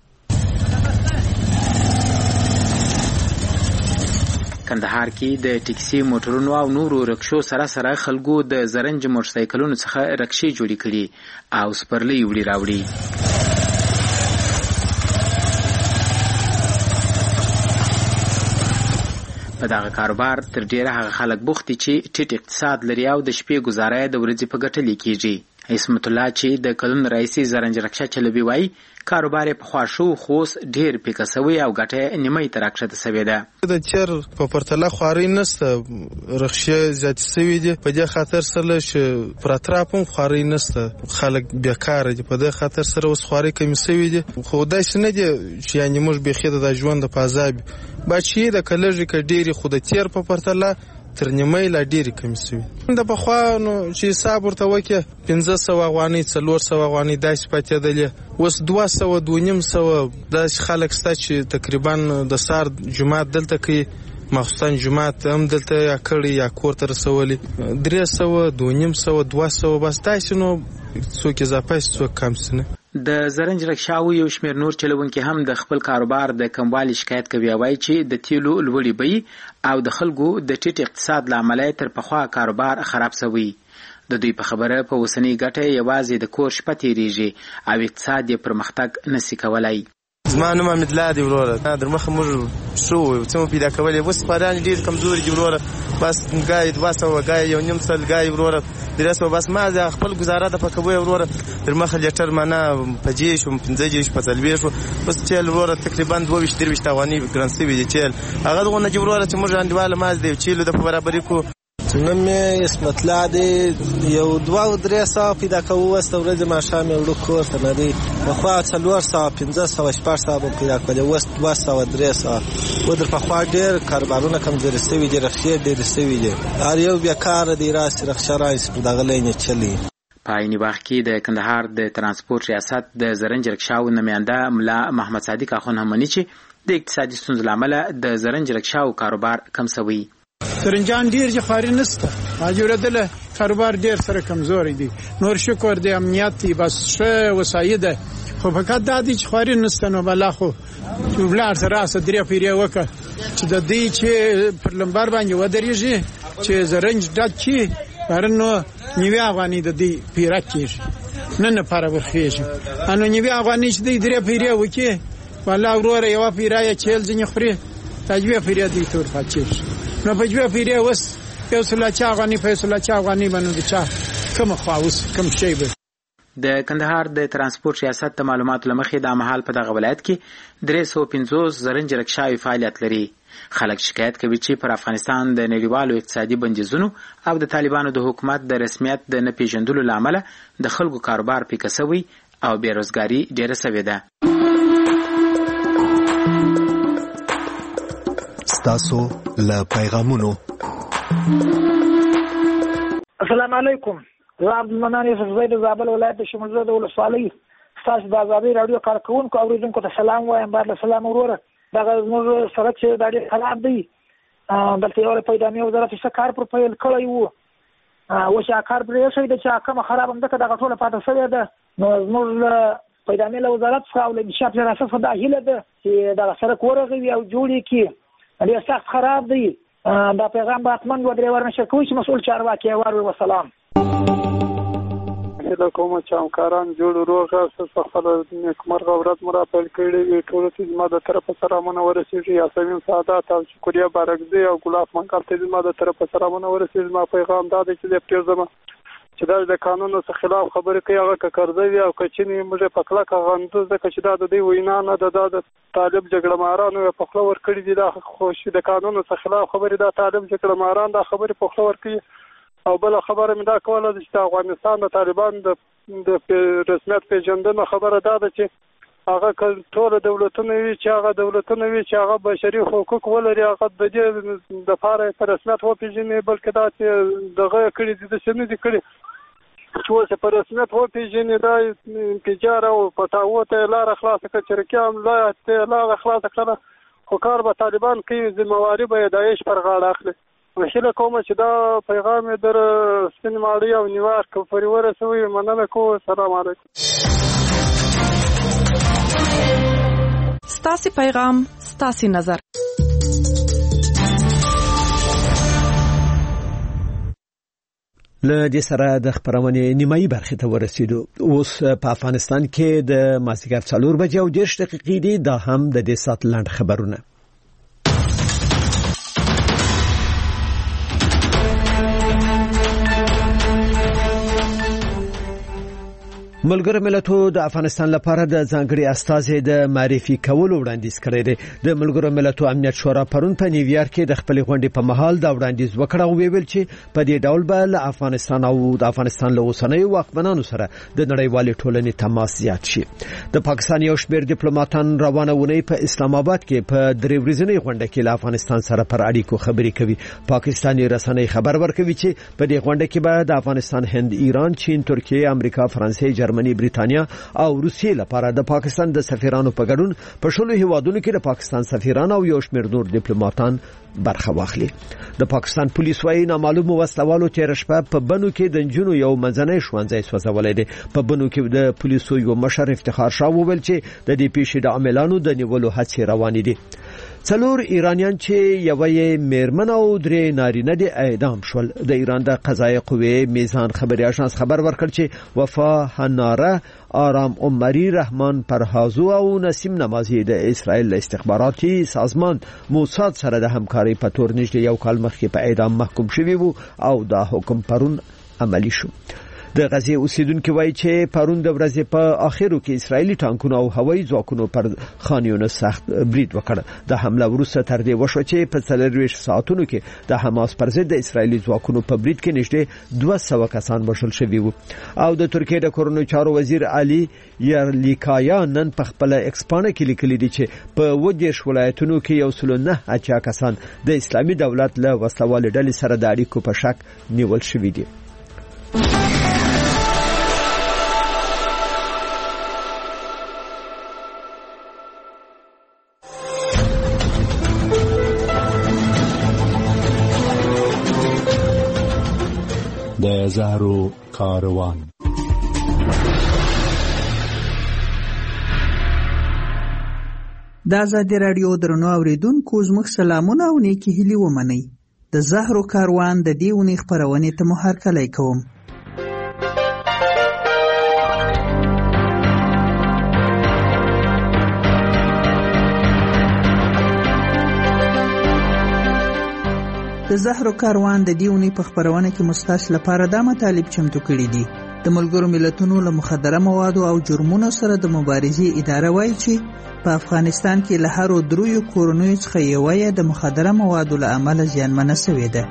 کندهار کې د ټیکسي موټرونو او نورو رکشو سره سره خلکو د زرنج موټرسایکلونو څخه رکشې جوړې کړي او سپرلۍ وړي راوړي. په دغه کاروبار تر ډیره هغه خلک بوخت دي چې ټیټ اقتصاد لري او د شپې گزاره د ورځې په ګټه لیکيږي. اسمت الله چې د کلون رئیس زرنج رکشا چلوي وای کاروبار په خواشو خوس ډیر پیکسوي او ګټه نیمه تر راکښته سوي ده. د چر په پرتله خواري نسته رخصه زیات سوي دي په دې خاطر سره چې پر اطرافم خواري نسته خلک بیکاره دي په دې خاطر سره اوس خواري کمی سوي دي خو داسې نه دي چې یعنی موږ به خېده د ژوند په عذاب بچي د کلهږي ک ډيري خو د تیر په پرتله تر نیمه لا ډيري کمی سوي. د بخوا نو چې حساب ورته وکي پنځه سوه افغانۍ څلور سوه افغانۍ داسې پاتې دي اوس دوه سوه دوه نیم سوه داسې خلک ستا چې تقریبا د سار جمعات دلته کوي مخصوصا جمعات هم دلته یا کړي یا کور ته رسولي درې سوه دوه نیم سوه دوه سوه بس داسې نو څوک اضافه څوک کم سنه. د زرنج رکشاو یو شمیر نور چلونکي هم د خپل کاروبار د کموالي شکایت کوي وایي چې د تیلو لوړې بیې او د خلکو د ټیټ اقتصاد لامل تر پخوا کاروبار خراب شوی. د دوی په خبره په وسنی ګټه یوازې د کور شپه تیریږي او اقتصاد یې پرمختګ نشي کولای. زما نوم حمید الله دی وروره در مخه موږ شو څو پیدا کولې وس پران ډیر کمزوري دی وروره بس ګای دوه سوه ګای یو نیم سل ګای وروره درسو بس ما ز خپل گزاره د پکوي وروره در مخه لیټر معنا پجې شو پنځه جې په تلوي شو بس چل وروره تقریبا دوه ویشت درې ویشت افغانۍ ګرانسي وی چل هغه دغه نه وروره چې موږ انډواله ماز دی چیلو د برابرۍ کو نن مې اسمت الله دی یو دوه درې سوه پیدا کوو وسته ورځې ماښام یې وړو کور ته نه دی پخوا څلور سوه پنځه سوه شپږ سوه به پیدا کړی اوس دوه سوه درې سوه ودر پخوا ډېر کاروبارونه کمزوري سوي دي رخصې ډېرې سوي دي هر یو بیکاره دی راسي رخصه راسي په دغه لینې چلي. په عیني وخت کې د کندهار د ترانسپورت ریاست د زرنج رکشاو نماینده ملا محمد صادق اخون هم مني چې د اقتصادي ستونزو له امله د زرنج رکشاو کاروبار کم سوی. زرنجان ډیر چې خاري نسته اجوردله کاروبار ډیر سره کمزوري دي نور شکر دی امنیت دی بس شه وسایده خو فقط د دې چې خاري نسته نو بلا خو ولار سره صدرې پیری وکړه چې د دې چې پر لمبار باندې ودرېږي چې زرنج ډک کی ورنو نیوی افغاني د دې پیرا کیږي نه نه پر ورخېږي انو نیوی افغاني چې دې درې پیری وکړي والله وروره یو پیرا یې چیل ځنی خوري تجوی پیری دې تور فاچش نو په جوه پیری وس یو سلا چا غنی په سلا چا غنی باندې چا کوم خواوس کوم شی به. د کندهار د ترانسپورت ریاست د معلوماتو لمخې د مهال په دغه ولایت کې درې سوه پنځوس زرنج رکشاوي فعالیت لري. خلک شکایت کوي چې پر افغانستان د نړیوالو اقتصادي بندیزونو او د طالبانو د حکومت د رسمیت د نه پیژندلو لامل د خلکو کاروبار پیکسوي او بیروزګاری ډیره سوي ده. تاسو له پیغامونو. السلام علیکم. زه عبدالمنان یوسف زید زابل ولایت شمولزه د ولسوالۍ تاسو د ازادي رادیو کارکونکو اوریدونکو ته سلام وایم. بار له سلام وروره دغه زموږ سړک چې دا ډېر خراب دی دلته یو پیدامي وزارت څه کار پر پیل کړی وو اوس هغه کار پرې شوی دی چې کومه خراب همدغه دغه ټوله پاته شوې ده نو زموږ پیدامي له وزارت څخه او له انشاء ریاست څخه دا هیله ده چې دغه سړک ورغوي او جوړ یې کړي. ډېر سخت خراب دی دا پیغام به حتما دوه درې ور نشر کوي چې مسؤل چارواکي یې واروي. وسلام. هیله کوم چې همکاران جوړ روغ اوسه خپل نیکمرغه ورځ مو را پیل کړې وي ټولو ته زما د طرفه سلامونه ورسېږي. یاسمین سعادت او شکریا بارکزی او ګلاب منقل ته زما د طرفه سلامونه ورسېږي. زما پیغام دا دی چې د پرېږدم چې دا د قانونو څخه خلاف خبرې کوي هغه که کرځوي او که چینی موږ په کلکه غندو ځکه چې دا د دې وینا نه ده دا د طالب جګړه مارانو په خوله ورکړي دي دا خوش د قانونو څخه خلاف خبرې دا طالب جګړه ماران دا خبرې په خوله ورکړي. او بل خبره مې دا کوله چې افغانستان د طالبان د د رسمیت پیژندنه خبره دا ده چې هغه ټول دولتونه وي چې هغه دولتونه وي چې هغه بشري حقوق ولري هغه د دې د لپاره په رسمیت وپیژني بلکې دا چې دغه کړي دي د سمې دي کړي چې اوس په رسمیت وپیژني دا انفجار او پټاو ته لار خلاصه کړي چې رکام لا ته لار خلاصه کړه خو کار به طالبان کوي ذمہواری به داعش پر غاړه اخلي وشله کوم چې دا پیغام در سپین ماړی او نیویارک پورې ورسوي مننه کوم سلام علیکم ستاسو پیغام ستاسو نظر له دې سره د خبرونې نیمایي برخه ته ورسېدو. اوس په افغانستان کې د مازیګر څلور بجې او دېرش دقیقې دي. دا هم د دې سات لاند خبرونه. ملګرو ملتونو د افغانستان لپاره د ځانګړي استازي د معرفي کولو وړاندیز کړی دی. د ملګرو ملتونو امنیت شورا پرون په نیویارک کې د خپل غونډې په مهال دا وړاندیز وکړ او ویل چې په دې ډول به له افغانستان او د افغانستان له اوسنیو واکمنانو سره د نړیوالې ټولنې تماس زیات شي. د پاکستان یو شمېر ډیپلوماټان روانه ونې په اسلام آباد کې په درې ورځنۍ غونډه کې له افغانستان سره پر اړیکو خبرې کوي. پاکستاني رسنۍ خبر ورکوي چې په دې غونډه کې به د افغانستان، هند، ایران، چین، ترکیه، امریکا، فرانسې، جرمني، برېټانیا او روسیې لپاره د پاکستان د سفیرانو په ګډون په شلو هیوادونو کې د پاکستان سفیران او یو شمېر نور ډیپلوماټان برخه واخلي. د پاکستان پولیس وايي نامعلوم وسلوالو تیر شپه په بنو کې د جنونو یو منځنۍ ښوونځی سوځولای دی. په بنو کې د پولیسو یو مشر افتخار شاه وویل چې د دې پیښې د عاملانو د نیولو هڅې روانې دي. څلور ایرانیان چې یوې میرمن او درې نارینه دي اعدام شول. د ایران د قضایي قوې میزان خبري اژانس خبر ورکړ چې وفا هناره، آرام عمری، رحمان پرهازو او نسیم نمازی د اسرائیل استخباراتي سازمان موساد سره د همکاري په تور نږدې یو کال مخکې په اعدام محکوم شوی وو او دا حکم پرون عملی شو. د غزې اوسیدونکو وایي چې پرون د ورځې په اخرو کې اسرایلی ټانکونو او هوایي ځواکونو پر خان یونس سخت برید وکړ. د حمله وروسته تر دې وشو چې په څلورویشت ساعتونو کې د حماس پر ضد د اسرایلی ځواکونو په برید کې نږدې دوه سوه کسان وژل شوي وو. او د ترکیې د کورونو چارو وزیر علي یرلیکایا نن په خپل ایکس پاڼه کې لیکلي دي چې په اووه دېرش ولایتونو کې یو سل نه اتیا کسان د اسلامي دولت له وسلوالې ډلې سره د اړیکو په شک نیول شوي دي. د زهرو کاروان. د آزادي رادیو درنو اوریدونکو زموږ سلامونه او نیکی هیلې ومنئ. د زهرو کاروان د دې اونۍ خپرونې ته مو هرکلی کوم. د زهرو کاروان د دې اونۍ په خپرونه کې مستاس لپاره دا مطالب چمتو کړي دي. د ملګرو ملتونو له مخدره موادو او جرمونو سره د مبارزې اداره وایي چې په افغانستان کې له هرو دریو کورونو څخه یوه یې د مخدره موادو له امله زیانمنه شوې ده.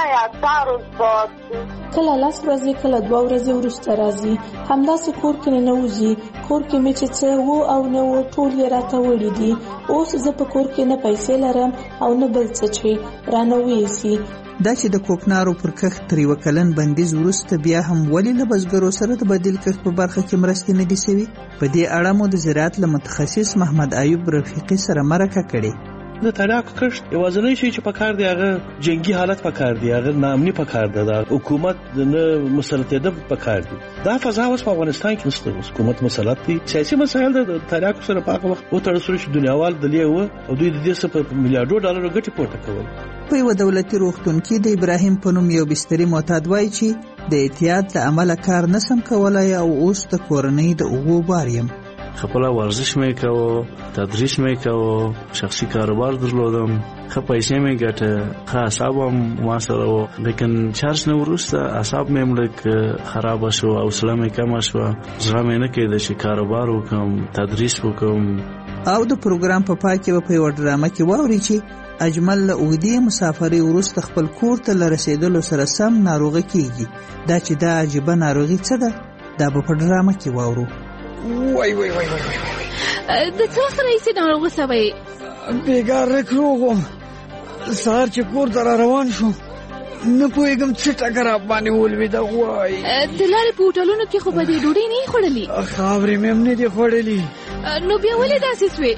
کله لاس ورځې کله دوه ورځې وروسته راځي، همداسې کور کې نه وځي. کور کې مې چې څه وو او نه وو ټول یې راته وړي دي. اوس زه په کور کې نه پیسې لرم او نه بل څه چې رانه ویسي. دا چې د کوکنارو پر کښت تر یوه کلن بندیز وروسته بیا هم ولې له بزګرو سره د بدیل کښت په برخه کې مرستې نه دي شوي؟ په دې اړه مو د زراعت له متخصص محمد ایوب رفیقي سره مرکه کړې. د تریاکو کښت یوازینی شی چې پکار دی هغه جنگي حالت پکار دی، هغه ناامني پکار دی، د حکومت نه مسلطیت پکار دی. دا فضا اوس په افغانستان کې نشته. حکومت مسلط دی. سیاسي مسایل د تریاکو سره په هغه وخت او تر څو چې دنیاوال دلی و او دوی د دې څخه په میلیارډو ډالرو ګټه پورته کول. په یو دولتي روغتون کې د ابراهیم په نوم یو بستري معتاد وایي چې د احتیاط له امله کار نسم کولای او اوس د کورنۍ د اوغو بار یم. خپل ورزش مې کاوه، تدریس مې کاوه، شخصي کاروبار درلودم، خو پیسې مې ګټه، خو اعصاب هم ما سره و. لیکن چارج نه وروسته اعصاب مې ملک خراب شو، حوصله مې کمه شوه، زړه مې نه کېده چې کاروبار وکړم، تدریس وکړم. او د پروګرام په پای کې په یو ډرامه کې واوري چې اجمل له اوږدې مسافرۍ وروسته خپل کور ته له رسېدلو سره سم ناروغه کېږي. دا چې دا عجیبه ناروغي څه ده، دا به په ډرامه کې واورو. وای وای وای وای د څه سره یې ناروغه سوی بیګار رکروغم سهار چې کور ته را روان شو نه پوهېږم څه ټکر باندې ولوېده. وای د لارې په هوټلونو کې خو به دې ډوډۍ نه یې خوړلې؟ خاورې مې هم نه دي خوړلې. نو بیا ولې داسې سوې؟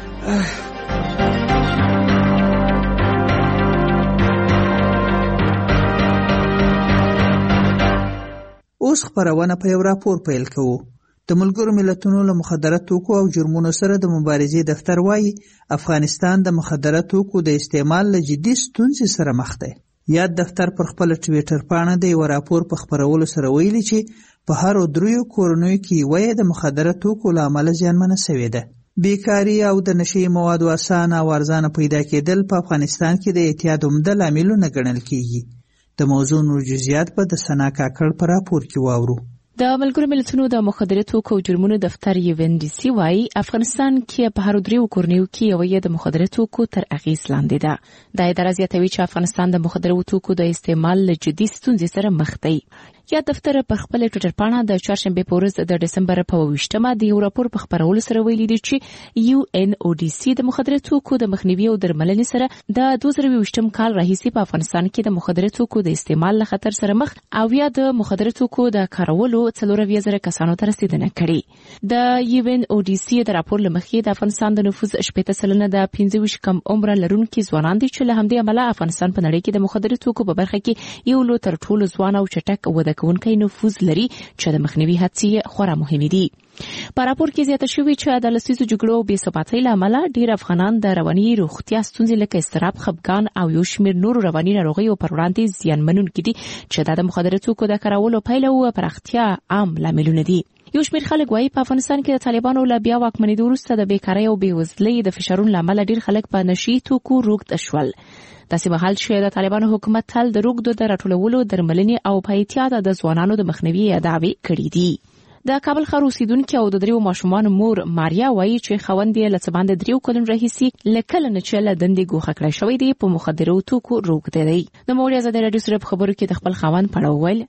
اوس خپرونه په یو راپور پیل کوو. د ملګرو ملتونو له مخدره توکو او جرمونو سره د مبارزې دفتر وایي افغانستان د مخدره توکو د استعمال له جدي ستونزې سره مخ دی. یاد دفتر پر خپل ټویټر پاڼه د یو راپور په خپرولو سره ویلي چې په هر دریو کورنیو کې یوه د مخدره توکو له امله زیانمنه شوې ده. بیکاري او د نشي موادو اسانه او ارزانه پیدا کېدل په افغانستان کې د اعتیاد عمده لاملونه ګڼل کېږي. د موضوع نور جزئیات په د سنا کاکړ په راپور کې واورو. د ملګرو ملتونو د مخدره توکو او جرمونو دفتر یو ان ډي سي وايي افغانستان کې په هر دریو کورنیو کې یوه د مخدره توکو تر اغېز لاندې ده. د اداره زیاتوي چې افغانستان د مخدره توکو د استعمال له جدي ستونزې سره مخ دی. یا دفتر په خپل ټویټر پاڼه د چهارشنبه په ورځ د ډسمبر په اوویشتمه د یو راپور په خپرولو سره ویلي دی چې یو ان او ډي سي د مخدره توکو د مخنیوي او درملنې سره د دوه زره اوویشتم کال راهیسې په افغانستان کې د مخدره توکو د استعمال له خطر سره مخ او یا د مخدره توکو د کارولو څلور اویا زره کسانو ته رسیدنه کړې. د یو ان او ډي سي د راپور له مخې د افغانستان د نفوس شپږ سلنه د پنځه ویشت کم عمره لرونکي ځوانان دي چې له همدې امله افغانستان په نړۍ کې د مخدره توکو په برخه کې یو لوی تر ټولو ځوان او چټک وده کوونکی نفوس لري چې د مخنیوي هڅې خورا مهمې دي. په راپور کې زیاته شوې چې د لسیزو جګړو او بې ثباتۍ له امله ډېر افغانان د رواني روغتیا ستونزې لکه اضطراب، خپګان او یو شمېر نورو رواني ناروغیو پر وړاندې زیانمنونکي دي چې د مخدره توکو د کارولو پایله او پراختیا عام لاملونه دي. یو شمېر خلک وایي په افغانستان کې د طالبانو له بیا واکمنېدو وروسته د بیکارۍ او بېوزلۍ د فشارونو له امله ډېر خلک په نشي توکو روږد شول. داسې مهال چې د طالبانو حکومت تل د روږدو د راټولولو، درملنې او په احتیاط د ځوانانو د مخنیوي دعوې کړې دي. د کابل ښار اوسیدونکي او د دریو ماشومانو مور ماریا وایي چې خاوند یې له څه باندې دریو کلونو راهیسې له کله نه چې له دندې ګوښه کړی شوی دی په مخدره توکو روږدی دی. د مور ازادي راډیو سره په خبرو کې د خپل خاوند په اړه وویل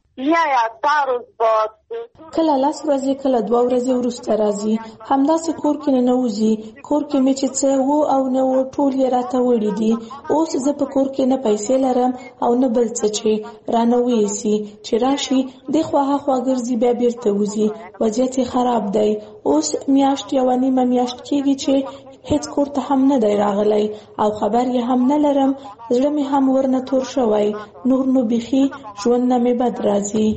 کله لاس ورځي کله دوه ورځې وروسته راځي، همداسې کور کې نه نوځي. کور کې مې چې څه وو او نه وو ټول یې راته وړي دي. اوس زه په کور کې نه پیسې لرم او نه بل څه چې رانه ویسي چې راشي د خوا هخوا ګرځي بیا بیرته وځي. وضعیت خراب دی. اوس میاشت یو نیمه میاشت کېږي چې هیڅ کور ته هم نه دی راغلی او خبر یې هم نه لرم. زړه مې هم ورنه تور شوی. نور نو بیخي ژوند نه مې بد راځي.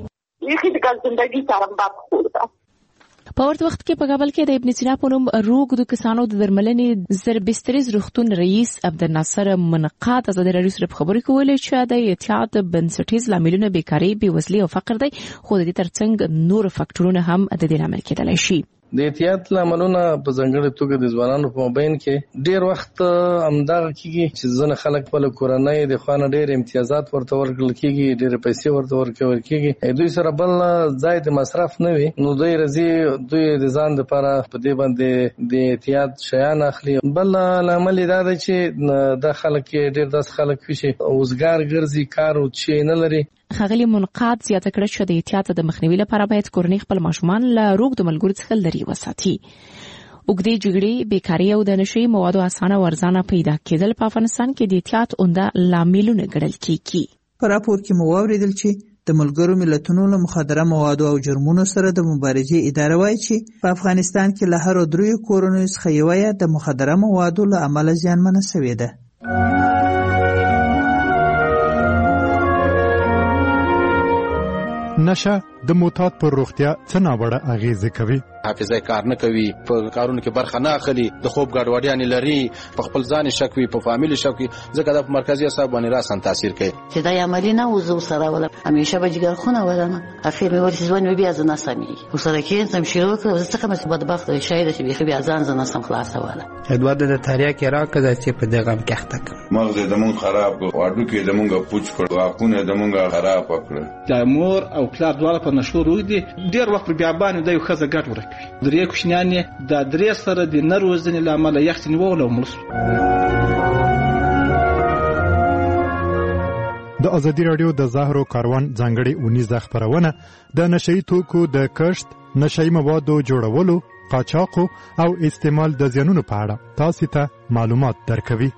په ورته وخت کې په کابل کې د ابن سینا په نوم روږدو کسانو د درملنې زربستریز روغتون رئیس عبدالناصر منقاد ازادي راډیو سره په خبرو کې ویلي چې د اعتیاد بنسټیز لاملونه بیکاري، بېوزلي او فقر دی، خو د دې ترڅنګ نور فاکټورونه هم د دې لامل کېدلی شي. د احتیاط لاملونه په ځانګړي توګه د ځوانانو په مابین کې ډیر وخت همدغه کېږي چې ځنه خلک خپل کورنۍ د خوانه ډیر امتیازات ورته ورکړل کېږي، ډیر پیسې ورته ورکول کېږي. دوی سره بل ځای د مصرف نه وي، نو دوی راځي دوی د ځان لپاره په دې باندې د احتیاط شیان اخلي. بل لامل دا دی چې د خلک ډیر داس خلک وي چې اوسګار ګرځي، کار او چې نه لري. ښاغلي منقاد زیاته کړه چې د احتیاط د مخنیوي لپاره باید کورنۍ خپل ماشومان له روږدو ملګرو څخه لرې وساتي. اوږدې جګړې، بیکاري او د نشي موادو اسانه او ارزانه پیدا کېدل په افغانستان کې د احتیاط عمده لاملونه ګڼل کېږي. په راپور کې مو واورېدل چې د ملګرو ملتونو له مخدره موادو او جرمونو سره د مبارزې اداره وایي چې په افغانستان کې له هر دریو کورنیو څخه یوه د مخدره موادو له امله زیانمنه شوې ده. نشه د معتاد پر روغتیا څه ناوړه اغیزه کوي. حافظه کار نه کوي، په کارونو کې برخه نه اخلي، د خوب ګډوډیاں لري، په خپل ځان شک وي، په فامیل شک وي، ځکه د مرکزی اعصاب باندې راسن تاثیر کوي. چې دا عملی نه وزو سره ولا همیشه به جګر خونه ولنه اخر مې ورته ځوان بیا ځنه سمي وسره کې سم شروع کړ. زه څنګه بدبخت شاید چې بیا ځان ځنه سم خلاصه ولا ادوار د تاریخ کې راکړه چې په دغه کې اخته مغز د مون خراب کړ، واډو کې د مونږه پوچ کړ، واکونه د مونږه خراب کړ. د مور او پلار دواړه په نشو روي دي. ډیر وخت بیا باندې د یو خزه ګټ ورکوي. درې کوشنیان د درې سره د نروزنې لامل یختنی وول او ملس. د ازادي راډیو د زهرو کاروان ځانګړي اونیزه خبرونه د نشئی توکو د کښت، نشئی موادو جوړولو، قاچاق او استعمال د زیانونو په اړه تاسو ته معلومات درکوي.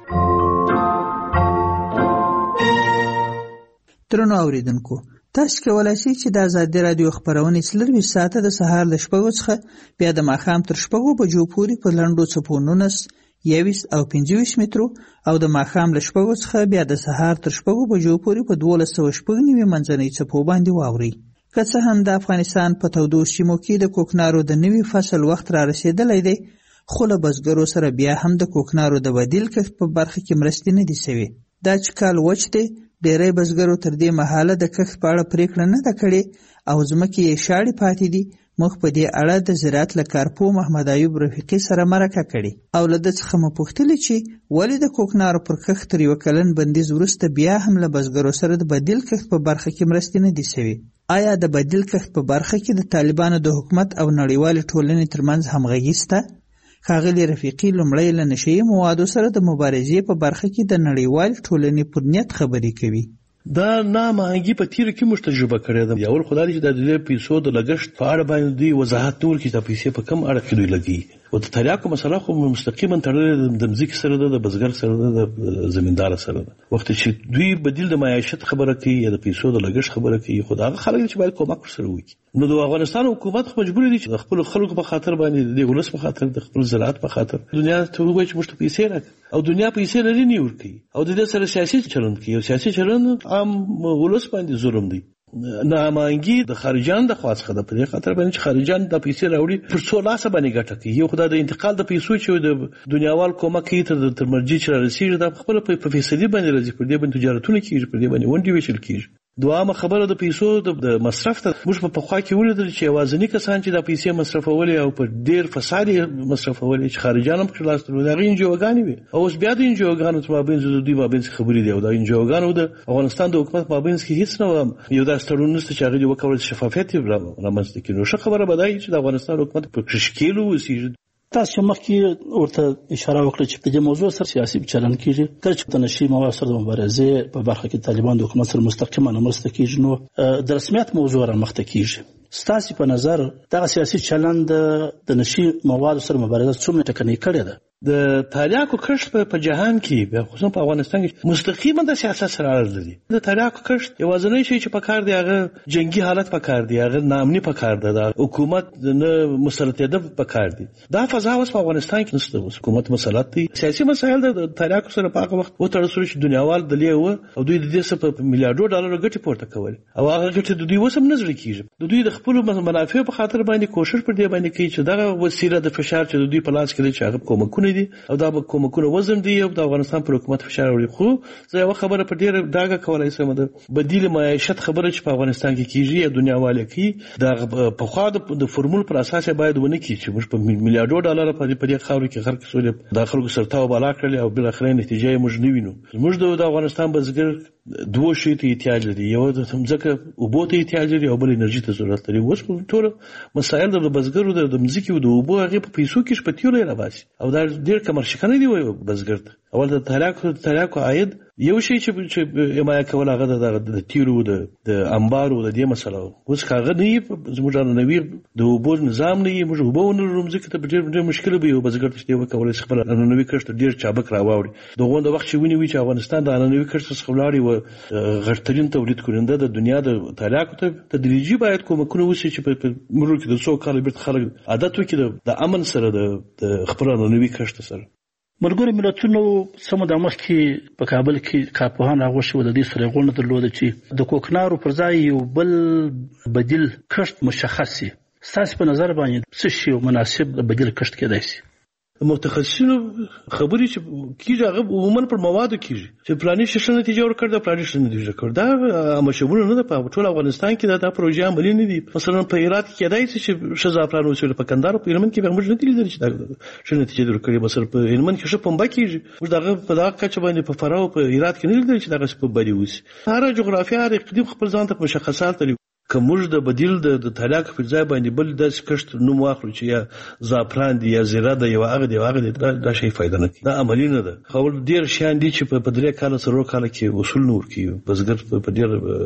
ترنو اوریدونکو، تاسو کولای شئ چې د آزادي رادیو خبرونه څلور ساعته د سهار ل شپږو څخه بیا د ماښام تر شپږو بجو پورې په لنډو څپو نولس، یویشت او پنځه ویشت مترو او د ماښام له شپږو څخه بیا د سهار تر شپږو بجو پورې په دولس سوه شپږ نوي منځنۍ څپو باندې واورئ. که څه هم د افغانستان په تودو سیمو کې د کوکنارو د نوي فصل وخت را رسېدلی دی، خو له بزګرو سره بیا هم د کوکنارو د بدیل کښت په برخه کې مرستې نه دي سوي. دا چې کال وچ دی، ډېری بزګرو تر دې مهاله د کښت په اړه پریکړه نه ده کړې او ځمکې یې شاړې پاتې دي. موږ په دې اړه د زراعت له کارپوه محمد ایوب رفیقي سره مرکه کړې او له ده څخه مو پوښتلې چې ولې د کوکنارو پر کښت تر یوه کلن بندیز وروسته بیا هم له بزګرو سره د بدیل کښت په برخه کې مرستې نه دي سوي. آیا د بدیل کښت په برخه کې د طالبانو د حکومت او نړیوالې ټولنې ترمنځ همغږي شته؟ ښاغلي رفیقي لومړی له نشهیي موادو سره د مبارزې په برخه کې د نړیوالې ټولنې پر نیت خبرې کوي. دا نامهنګي په تیر کې موږ تجربه کړې ده. یو خدای چې د دې پیسو د لګښت په اړه باندې دی وضاحت نور کې د پیسې په کم اړه کې دوی لګي او د تریاکو مسله خو مستقیما تړلې د مځکې سره ده، د بزګر سره ده، د زمیندار سره ده. وخت چې دوی بدیل د معیشت خبره کوي یا د پیسو د لګښت خبره کوي، خو دا خلک چې باید کومک سره وکړي. نو د افغانستان حکومت خو مجبور دي چې د خپل خلکو په خاطر باندې د ولس په خاطر د خپل زراعت په خاطر دنیا ته وایي چې موږ ته پیسې راکړي او دنیا پیسې لري نه ورکړي او د دې سره سیاسي چلند کوي او سیاسي چلند عام ولس باندې ظلم دی. نامانګي د خارجان د خواص خده په دې خاطر باندې چې خارجان د پیسې راوړي پر څو لاسه باندې ګټه کوي. یو خدای د انتقال د پیسو چې د دنیاوال کومک کوي تر تر مرجع چې رسیږي د خپل په فیصله باندې راځي، پر دې باندې تجارتونه کیږي، پر دې باندې ونډې ویشل کیږي. دوامه خبره د پیسو د مصرف ته موږ په پخوا کې ولیدل چې یوازینی کسان چې د پیسې مصرفولې او په ډیر فساد مصرفولې چې خارجان هم خلاص تر دغه انجوګانی وي او اوس بیا د انجوګانو په مابین د دوی مابین خبرې دی او د انجوګانو د افغانستان د حکومت مابین کې هیڅ نه یو داس تړون نشته چې هغه وکړي شفافیت رامنځته کړي. نو ښه خبره بدایي چې د افغانستان حکومت په کشکیلو وسیږي. تاسو مخکې ورته اشاره وکړه چې په دې موضوع سره سیاسي چلن کیږي. کله چې د نشي مواد سره د مبارزې په برخه کې طالبان د حکومت سره مستقیما مرسته کیږي، نو د رسمیت موضوع را مخته کیږي. ستاسو په نظر دغه سیاسي چلن د نشي مواد سره مبارزه څومره ټکنۍ کړې ده؟ د تریاکو کښت په جهان کې خصوصا په افغانستان کې مستقیما د سیاست سره اړه لري. د تریاکو کښت یوازینی شی چې په کار دی هغه جنگي حالت په کار دی، هغه نامني په کار دی، د حکومت نه مسلطیت په کار دی. دا فضا اوس په افغانستان کې نشته. حکومت مسلط دی. سیاسي مسایل د تریاکو سره په هغه وخت و تر څو چې دنیاوال د لیو او دوی د دې څخه په میلیارډو ډالر ګټه پورته کول او هغه ګټه د دوی وسم نظر کیږي. د دوی د خپل منافع په خاطر باندې کوشش پر دې باندې کوي چې دغه وسیله د فشار چې د دوی په لاس کې دی چې هغه کومکونه دي او دا به کومکونه وزن دی او د افغانستان پر حکومت فشار وړي. خو زه یو خبره په ډیره داګه کولای شم د بدیل معیشت خبره چې په افغانستان کې کیږي یا دنیاواله کې د په خوا د فرمول پر اساس باید ونه کی چې موږ په میلیارډو ډالر په دې خاورو کې خرڅ کړو د خلکو سرتاو بالا کړل او بل اخرین نتیجه موږ نه وینو. موږ د افغانستان بزګر دوه شی ته احتیاج لري، یو د ځمکه او اوبو ته احتیاج لري او بل انرژي ته ضرورت لري. اوس ټول مسایل د بزګرو د ځمکې او د اوبو هغه په پیسو کې شپتیو لري باسي او دا ډیر کمرشکنه دی وي بزګر ته. اول د تریاکو تریاکو عاید یو شی چې حمایه کول هغه د تیرو د انبارو د دې مسله اوس کاغه نه زموږ نوی د اوبو نظام نه موږ اوبو نه ځمکې ته ډیر ډیر مشکل به یو بزګر ته دی کولای شي خپل نوی کښت ډیر چابک راوړي. دغه د وخت چې ونی وی چې افغانستان د نوی کښت څخه ولاړی و غټترین تولید کننده د دنیا د تریاکو ته تدریجي باید کومکونه وشي چې په مرور کې د څو کال بیرته خلک عادت وکړي د امن سره د خپل نوی کښت سره. ملګرو ملتونو سمو د مخ کې په کابل کې کارپوهان هغه شو د دې سره غوښنه درلوده چې د کوکنارو پر ځای یو بل بدیل کښت مشخص شي. ستاسو په نظر باندې څه شی مناسب بدیل کښت کېدای شي؟ متخصصینو خبرې چې کیږي هغه عموما پر موادو کیږي چې پلاني شې نتیجه ورکړه د پلاني شې نتیجه ورکړه دا مشابه نه ده. په ټول افغانستان کې دا پروژه عملي نه دي. مثلا په هرات کې دای چې شزا پلان وسیله په کندهار په هلمند کې به موږ نه دي چې دا شې نتیجه ورکړي. مثلا په هلمند کې شې پمبا کیږي موږ دغه په دغه کچ باندې په فراو په هرات کې نه دي چې دغه په بری وسی. هر جغرافیه هر اقلیم خپل ځان ته مشخصات لري. که موږ د بدیل د تریاک په ځای باندې بل د کښت نوم واخلو چې یا زعفران دی یا زیره دی یا هغه دی هغه دی دا شی فائدہ نه کوي. دا عملی نه ده. خو ډیر شیان دي چې په درې کال سره کال کې وصول نور کوي. بزګر په ډیر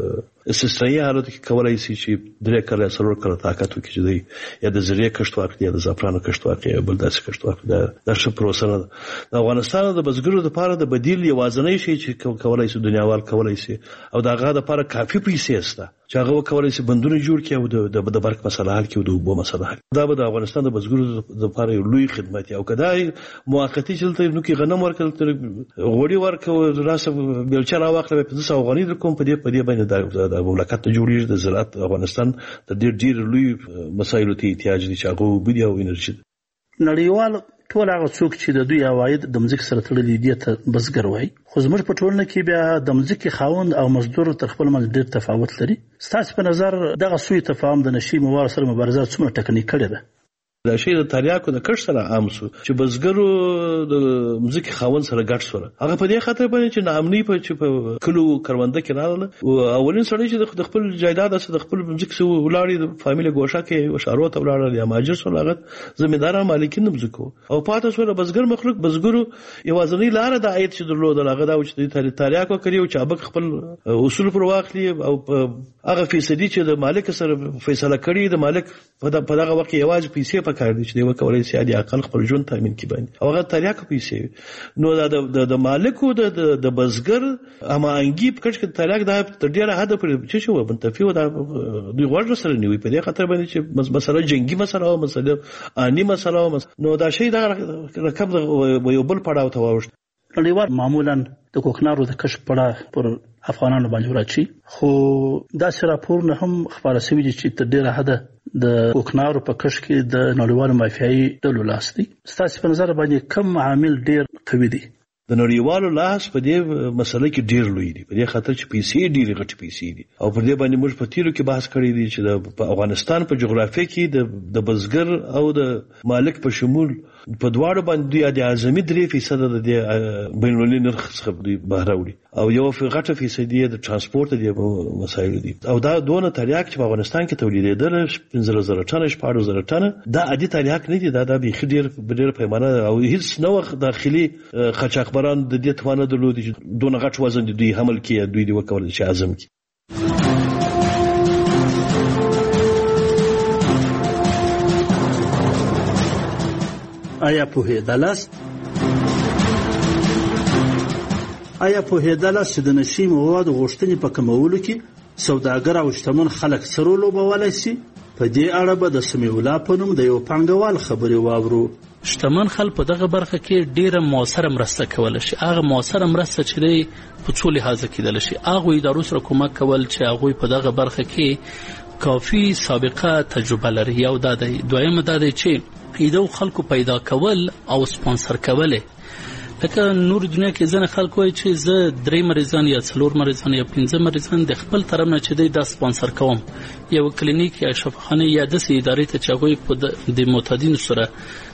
استثنایی حالت کې کولای شي چې درې کله سره کړه طاقت وکړي چې دی یا د زریع کښت واقع یا د زعفرانو کښت واقع یا بل داسې کښت واقع دا د ښه پروسه ده. د افغانستان د بزګرو لپاره د بدیل یوازینی شی چې کولای شي دنیاوال کولای شي او دا غا د لپاره کافي پیسې شته چې هغه وکولای شي بندونه جوړ کړي او د د برق مسله حل کړي او د اوبو مسله حل. دا به د افغانستان د بزګرو لپاره یو لوی خدمت او کدای موقتی چلته نو کې غنم ورکړل غوړي ورکړو راسه بیلچه راوخله په پنځه سوه غني کوم په دې په دې باندې د مملکت جوړیږي د زراعت افغانستان د ډېر ډېر لوی مسایلو ته احتیاج دي چې هغه وبدي او انرژي. نړیوال ټول هغه څوک چې د دوی عواید د مځکې سره تړلي دي ته بزګر وایي، خو زموږ په ټولنه کې بیا د مځکې خاوند او مزدور تر خپل منځ ډېر تفاوت لري. ستاسو په نظر دغه سوء تفاهم د نشي موارد سره مبارزه څومره ټکنۍ کړې ده؟ دا شی د تریاکو د کښت سره عام شو چې بزګرو د مځکې خاوند سره ګډ سره هغه په دې خاطر باندې چې نامني په چې په کلو کرونده کې راغله او اولین سړی چې د خپل جایداد سره د خپل مځکې سره ولاړی د فامیل ګوښه کې وشارو ته ولاړل یا ماجر سره هغه زمیندار مالکین مځکو او پاتې سره بزګر مخلوق بزګرو یوازنی لار د عاید چې درلود هغه دا چې د تریاکو کړی او چې ابک خپل اصول پر واخلي او هغه فیصدي چې د مالک سره فیصله کړی د مالک په دغه وخت یوازې پیسې کار دي چې دی وکولای شي د اقل خپل ژوند تامین کړي باندې او هغه تریاکو پیسې نو دا د مالکو د د بزګر امانګي په کچ کې تریاک دا تر ډیره حد پورې چې شو منتفي و دا دوی غوړ سره نیوي په دې خاطر باندې چې مسله جنگي مسله او مسله اني مسله نو دا شی دا رقم یو بل پړاو ته واوښت. نړیوال معمولا د کوکنارو د کشف پړه پر افغانانو باندې راځي، خو دا سره راپور نه هم خبره شوې چې تر ډیره حد د کوکنارو په کشف کې د نړیوالو مافیایي ډلو لاس دی. ستاسو په نظر باندې کوم عامل ډیر قوي دی؟ د نړیوالو لاس په دې مسله کې ډیر لوی دی په دې خاطر چې پیسې ډیر غټ پیسې دي او په دې باندې موږ په تیرو کې بحث کړی دی چې د افغانستان په جغرافیه کې د د بزګر او د مالک په شمول په دواړو باندې د اعظمي درې فیصد د بین المللي نرخ څخه دی بهر وړي او یو غټه فیصدي د ترانسپورت دی مسایل دي او دا دونه تریاک چې په افغانستان کې تولیدېدل پنځه زره ټنه شپږ زره ټنه دا عادي تریاک نه دي دا د بي خډیر ډیر پیمانه او هیڅ نو داخلي قاچاقبران د دې توانه درلودي چې دونه غټ وزن دوی حمل کړي دوی دی وکول چې اعظم کی. آیا په هدالاس آیا په هدالاس چې د نشي مواد غوښتنې په کمولو کې سوداګر او شتمن خلک سره لوبولای شي؟ په دې اړه به د سمیع الله په نوم د یو پانګوال خبرې واورو. شتمن خلک په دغه برخه کې ډیره موثره مرسته کول شي. هغه موثره مرسته چې دی په څو لحاظه کېدل شي. هغه ادارو سره کومک کول چې هغه په دغه برخه کې کافي سابقه تجربه لري. یو دا دی. دویم دا دی چې ایدو خلکو پیدا کول او سپانسر کول. لکه نور دنیا کې ځنه خلک وایي چې زه درې مریضان یا څلور مریضان یا پنځه مریضان د خپل طرف نه چې دی دا سپانسر کوم. یو کلینیک یا شفاخانه یا د سې ادارې ته چې هغوی په د معتادینو سره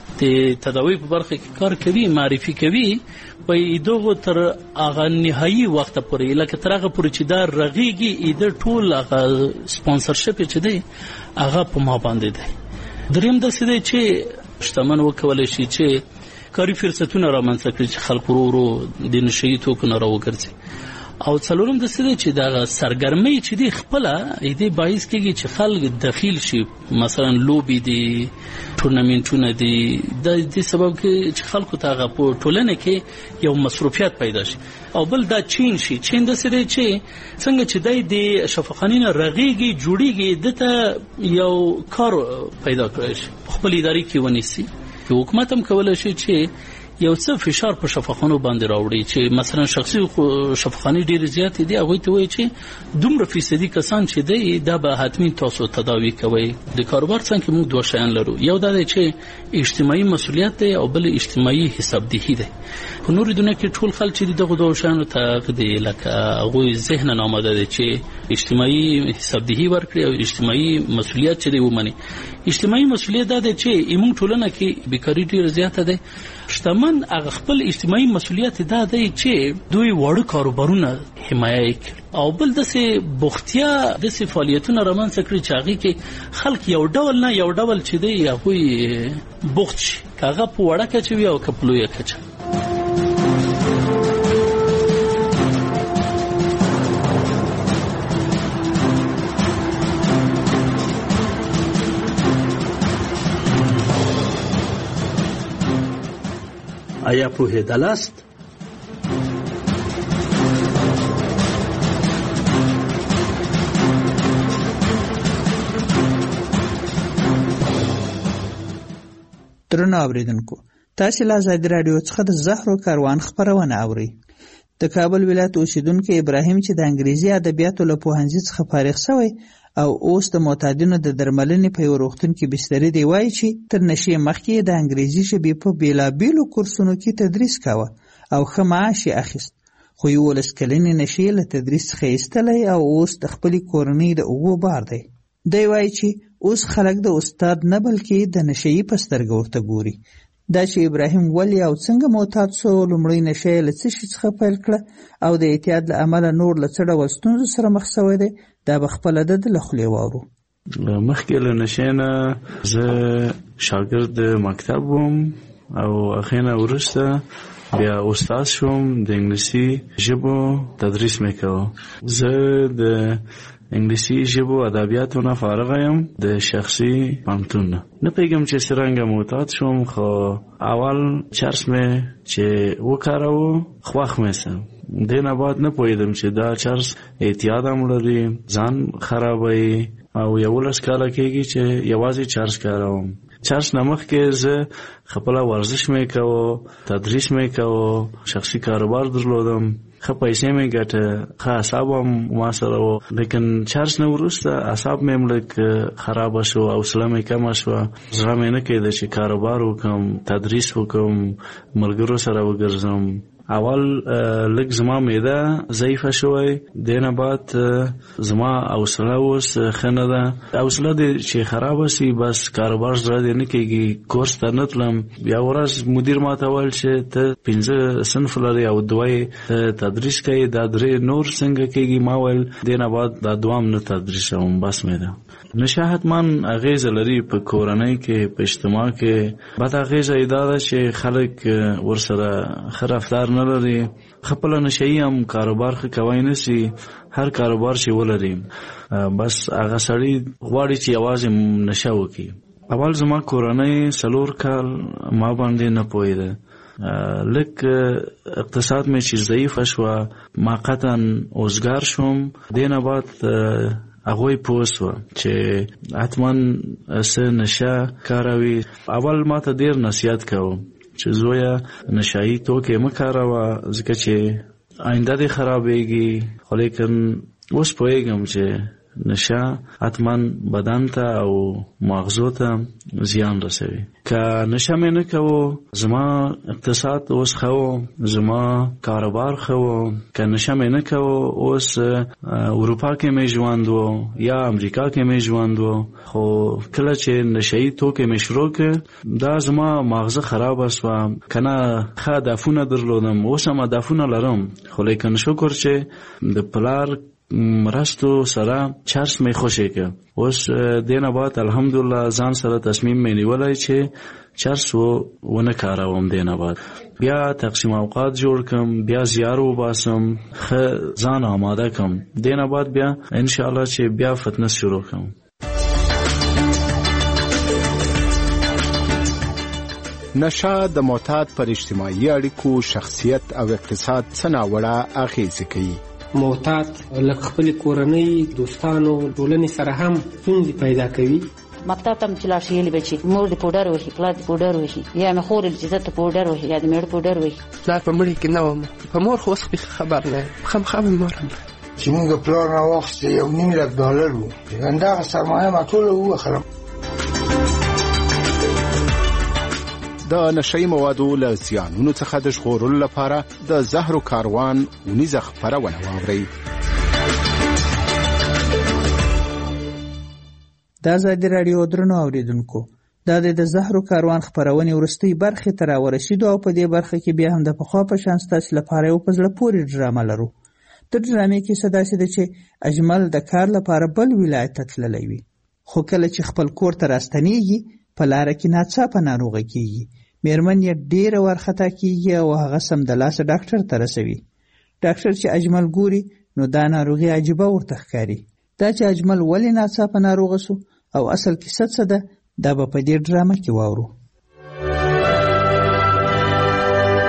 د تداوی په برخه کې کار کوي معرفي کوي وایي دغه تر هغه نهایي وخت پورې لکه تر هغه پورې چې دا رغېږي د ټول هغه سپانسرشپ چې دی هغه په ما باندې دی. دریم د څه دی چې شتمن وکولای شي چې کاري فرصتونه رامنځته کړي چې خلک ورو ورو د نشي توکو نه راوګرځي او څلورم د څه دی چې دا سرګرمي چې دی خپل دې باعث کېږي چې خلک داخل شي مثلا لوبي دي ټورنمنټونه دي د دې سبب کې چې خلکو ته په ټولنه کې یو مصروفیت پیدا شي او بل دا چین شي. چین د څه دی چې څنګه چې د شفاخانینه رغېږي جوړیږي دته یو کار پیدا کړی شي خپل ادارې کې ونیسي. حکومت هم کولای شي چې یو څه فشار په شفاخانو باندې راوړي چې مثلا شخصي شفاخاني ډېر زیات دي هغه ته وایي چې دومره فیصدي کسان چې دی دا به حتمی تاسو تداوی کوي. د کاروبار څنګه موږ دوه شیان لرو. یو دا دی چې اجتماعي مسولیت دی او بل اجتماعي حسابدهي دی. په نور دنیا کې ټول خلک چې دغه دوه شیانو ته دی لکه هغه ذهن ناماده دي چې اجتماعي حسابدهي ورکړي او اجتماعي مسولیت چې دی ومني. اجتماعي مسولیت دا دی چې ایمون ټولنه کې بیکاری ډېر زیاته ده. شتمن هغه خپل اجتماعي مسولیت دا دی چې دوی وړو کاروبارونه حمایت کړي او بل دسه بوختیا دسه فعالیتونه رامنځته کړي چې هغه کې خلک یو ډول نه یو ډول چې دی هغه بوخت شي هغه په وړه کې چې وي او کپلوې کې. آیا پوهېدلاست؟ درنو اوریدونکو، تاسو له آزادي رادیو څخه د زهرو کاروان خبرونه اورئ. د کابل ولایت اوسیدونکو ابراهیم چې د انګریزي ادبیاتو له پوهنځي څخه فارغ شوی او اوس د معتادینو د درملنې په یو روغتون کې بستري دی، وایي چې تر نشې مخکې د انګریزي ژبې په بیلابیلو کورسونو کې تدریس کاوه او ښه معاش یې اخیست، خو یولس کلنې نشې له تدریس څخه ایستلی او اوس د خپلې کورنۍ د اوبو بار دی. دی وایي چې اوس خلک د استاد نه بلکې د نشهیي په سترګه ورته ګوري. دا چې ابراهیم ولې او څنګه معتاد سو، لومړی نشه یې له څه شي څخه پیل کړه او د اعتیاد له امله نور له څه ډول ستونزو سره مخ شوی دی، دا به خپله د ده له خولې واورو. مخکې له نشې نه زه شاګرد مکتب وم او هغې نه وروسته بیا استاد شوم، د انګلیسي ژبو تدریس مې کوه. زه د انګلیسي ژبو ادبیاتو نه فارغ یم د شخصي پوهنتون نه. نه پوهېږم چې څرنګه معتاد شوم، خو اول چرس مې چې وکاروه خوښ مې سه. دې نه بعد نه پوهېدم چې دا چرس اعتیاد هم لري، ځان خرابوي او یولس کاله کېږي چې یوازې چرس کاروم. چرس نه مخکې زه خپله ورزش مې کوه، تدریس مې کوه، شخصي کاروبار درلودم، ښه پیسې مې ګټه، ښه اعصاب هم ما سره و. لیکن چرس نه وروسته اعصاب مې هم لږ خرابه شو، حوصله مې کمه شوه، زړه مې نه کېده چې کاروبار وکړم، تدریس وکړم، ملګرو سره وګرځم. اول لږ زما معده ضعیفه شوی، دې نه بعد زما حوصله اوس ښه نه ده. حوصله دې چې خرابه سي بس کاروبار زړه دې نه کېږي. کورس ته نه تلم. بیا ورځ مدیر ما ته ویل چې ته پنځه صنف لرې او دوه یې تدریس کوي، دا درې نور څنګه کېږي؟ ما ویل دې نه بعد دا دوام نه تدریسوم، بس مې ده. نشه حتما اغیزه لري په کورنۍ کې، په اجتماع کې. بد اغیزه یې دا ده چې خلک ورسره ښه رفتار نه لري. خپله نشهیي هم کاروبار ښه کوی نه سي. هر کاروبار چې ولري بس هغه سړی غواړي چې یوازې نشه وکړي. اول زما کورنۍ څلور کال ما باندې نه پوهېده. لږ اقتصاد مې چې ضعیفه شوه، ما قطعا اوزګار شوم. دې نه بعد هغوی پوه سوه چې حتما څه نشه کاروي. اول ما ته ډېر نصیحت کوه چې زویه نشهیي توکې مه کاروه ځکه چې آینده دې خرابېږي. خو لیکن اوس پوهېږم چې نشه حتما بدن ته او مغزو ته زیان رسوي. که نشه مې نه کوو زما اقتصاد اوس ښه و، زما کاروبار ښه و. که نشه مې نه کوو اوس اروپا کې مې ژوند و یا امریکا کې مې ژوند و. خو کله چې نشهیي توکې مې شروع کړ دا زما مغزه خرابه سوه. که نه ښه هدفونه درلودم، اوس هم هدفونه لرم، خو لیکن شکر چې د پلار مرستو سره چرس مې خوشې که. اوس دې نه بعد الحمدلله ځان سره تصمیم مې نیولی چې چرس و ونه کاروم. دې نه بعد بیا تقسیم اوقات جوړ کم، بیا زیار وباسم، ښه ځان آماده کم. دې نه بعد بیا انشاءالله چې بیا فتنس شروع کم. نشه د معتاد پر اجتماعي اړیکو، شخصیت او اقتصاد څه ناوړه اغېزې کوي. معتاد لکه خپل کورنۍ، دوستانو، ټولنې سره هم ستونزې پیدا کوي. مکتب ته چې لاړ شي یې به چې مور دې پوډر وهي، پلار دې پوډر وهي، یا مې خور دې چې زه ته پوډر وهي یا دې مېړه پوډر وهي. پلار په مړي کې نه وم، په مور خو اوس خبر نه یم، خامخا مې مور هم چې موږ پلار نه واخیستې یو نیم لک ډالر و، همدغه سرمایه ما ټوله ووخلم. د نشهیي موادو له زیانونو څخه د ژغورلو لپاره د زهرو کاروان اونیزه خپرونه واورئ. د آزادي راډیو درنو اوریدونکو، دا د زهرو کاروان خپرونې وروستۍ برخې ته راورسېدو او په دې برخه کې بیا هم د پخوا په شان ستاسو لپاره یو په زړه پورې ډرامه لرو. د ډرامې کیسه داسې ده چې اجمل د کار لپاره بل ولایت ته تللی وي، خو کله چې خپل کور ته راستنېږي په لاره کې ناڅاپه ناروغه کېږي. مېرمن یې ډېره وارخطا کېږي او هغه سمدلاسه ډاکټر ته رسوي. ډاکټر چې اجمل ګوري نو دا ناروغي عجیبه ورته ښکاري. دا چې اجمل ولې ناڅاپه ناروغه سو او اصل کیسه څه ده دا به په دې ډرامه کې واورو.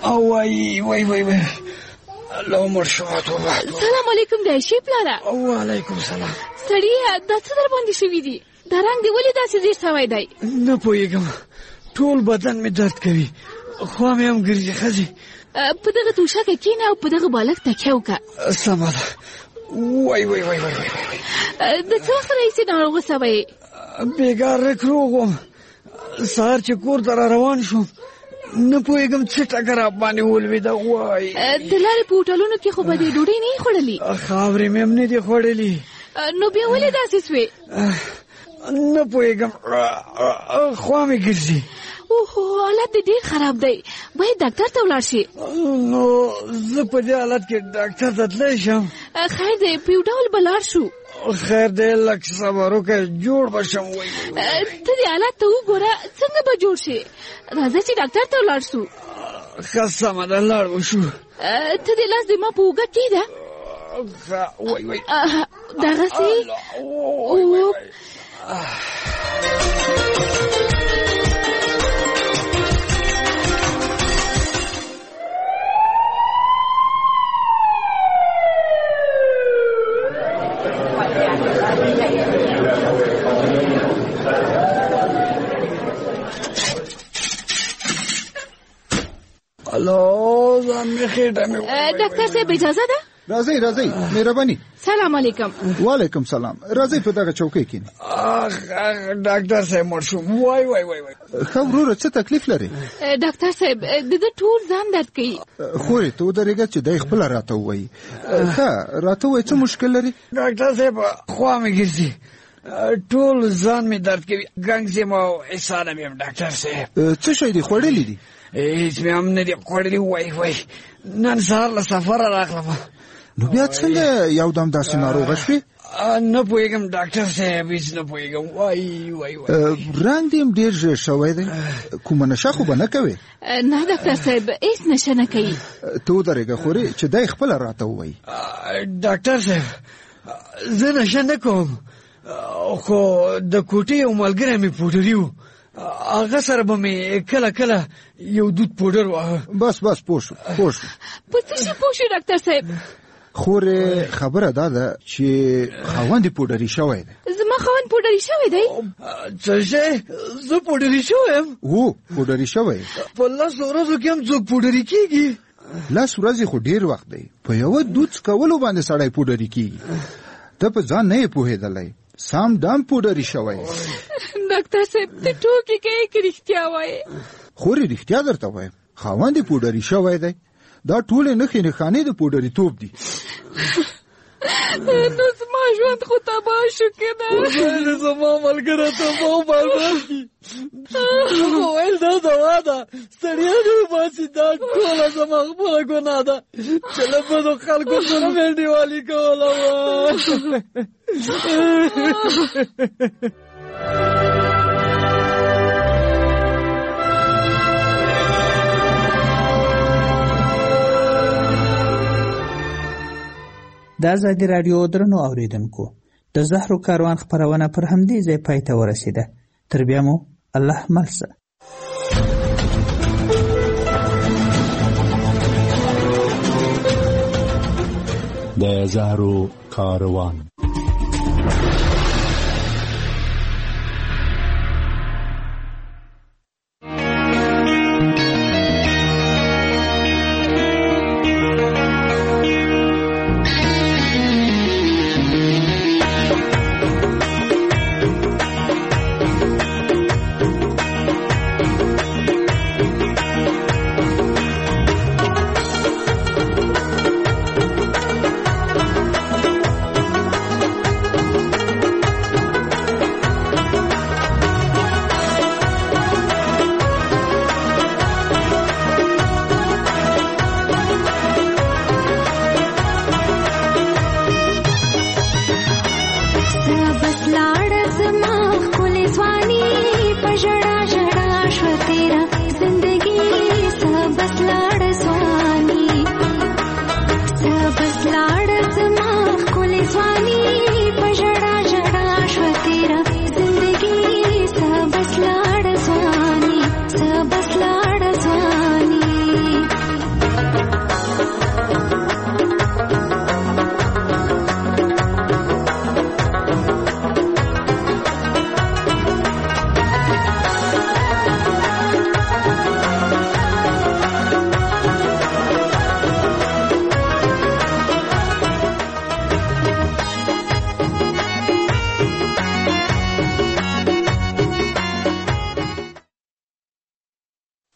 او وای وای وای وای الله مرشد توبه. سلام علیکم د شي پلاره. وعلیکم سلام. سړی دا څه در باندې شوي دي؟ دا رنګ دی ولې داسې ډېر سوی دی؟ نه پوهېږم، ټول بدن مې درد کوي، خوا مې هم ګرځي. ښځې په دغه توشکه کښېنه او په دغه بالښت تکیه وکړه. سمه ده. وای وای وای وای د څه وخت راهیسې ناروغه سوی یې؟ بېګار رک روغ وم، سهار چې کور ته را روان شوم نه پوهېږم څه ټکه را باندې ولوېده. وای د لارې په هوټلونو کې خو به دې ډوډۍ نه یې خوړلې؟ خاورې مې هم نه دي خوړلې. نو بیا ولې داسې سوې؟ نه پوهېږم، خوا مې ګرځي. اوهو حالت دې ډېر خراب دی، باید ډاکټر ته ولاړ شي. نو زه په دې حالت کې ډاکټر ته تللی شم؟ خیر دی، په یو ډول به لاړ شو. خیر دی، لږ صبر وکړه، جوړ به شم. ته دې حالت ته وګوره، څنګه به جوړ شي؟ راځه چې ډاکټر ته ولاړ شو. ښه سمه ده، لاړ به شو. ته دې لاس دې ما په اوږه کېږده. وای وای دغسې الو ځان مې خېټه مې. ډاکټر صاحب اجازه ده؟ راځئ راځئ، مهرباني. سلام علیکم. وعلیکم سلام. راځئ په دغه چوکۍ کښېنئ. ډاکټر صاحب مړ شوم. وای وای وای وای. ښه وروره، څه تکلیف لري؟ ډاکټر صاحب د ده ټول ځان درد کوي. خورې ته ودرېږه چې دی خپله راته ووایي. ښه راته ووایي څه مشکل لري؟ ډاکټر صاحب خوا مې ګرځي، ټول ځان مې درد کوي، ګنګس یم او اسانه مې یم. ډاکټر صاحب څه شی دي خوړلي دي؟ هېڅ مې هم نه دي خوړلي. وای وای نن سهار له سفره راغلم. نو بیا څنګه یو دم داسې ناروغه شوې؟ نه پوهېږم ډاکټر صاحب، هېڅ نه پوهېږم. وای وای وای رنګ دې هم ډېر ژر شوی دی، کومه نشه خو به نه کوې؟ نه ډاکټر صاحب هېڅ نشه نه کوي. ته ودرېږه خورې چې دی خپله راته ووایي. ډاکټر صاحب زه نشه نه کوم، خو د کوټې یو ملګری مې پوډري و، هغه سره به مې کله کله یو دود پوډر واهه. بس بس پوه شو پوه شو. په څه شي پوه شو ډاکټر صاحب؟ خورې خبره دا ده چې خاوند یې پوډري شوی دی. زما خاوند پوډري شوی دی؟ څه شی؟ زه پوډري شوی یم؟ هو پوډري شوی. په لسو ورځو کې هم څوک پوډري کېږي؟ لس ورځې خو ډېر وخت دی، په یوه دود څکولو باندې سړی پوډري کېږي. ته په ځان نه یې پوهېدلی، سام دام پوډري شوی. ډاکټر صاحب ته ټوکې کوې که رښتیا وایې؟ خورې رښتیا درته وایم، خاوند یې پوډري شوی دی. دا ټولې نښې نښانې د پوډري توب دي. نو زما ژوند خو تباه شو که نه؟ خدای زما ملګری تباه و برباد کړي. خو ویل دا دوا ده، ستړیا دې وباسي، دا ټوله زما خپله ګناه ده چې له بدو خلکو سره مې انډیوالي کوله وه. د ازادي راډیو درنو اوریدونکو، د زهرو کاروان خپرونه پر همدې ځای پای ته ورسېده. تر بیا مو الله ملسه. د زهرو کاروان. बस लाड़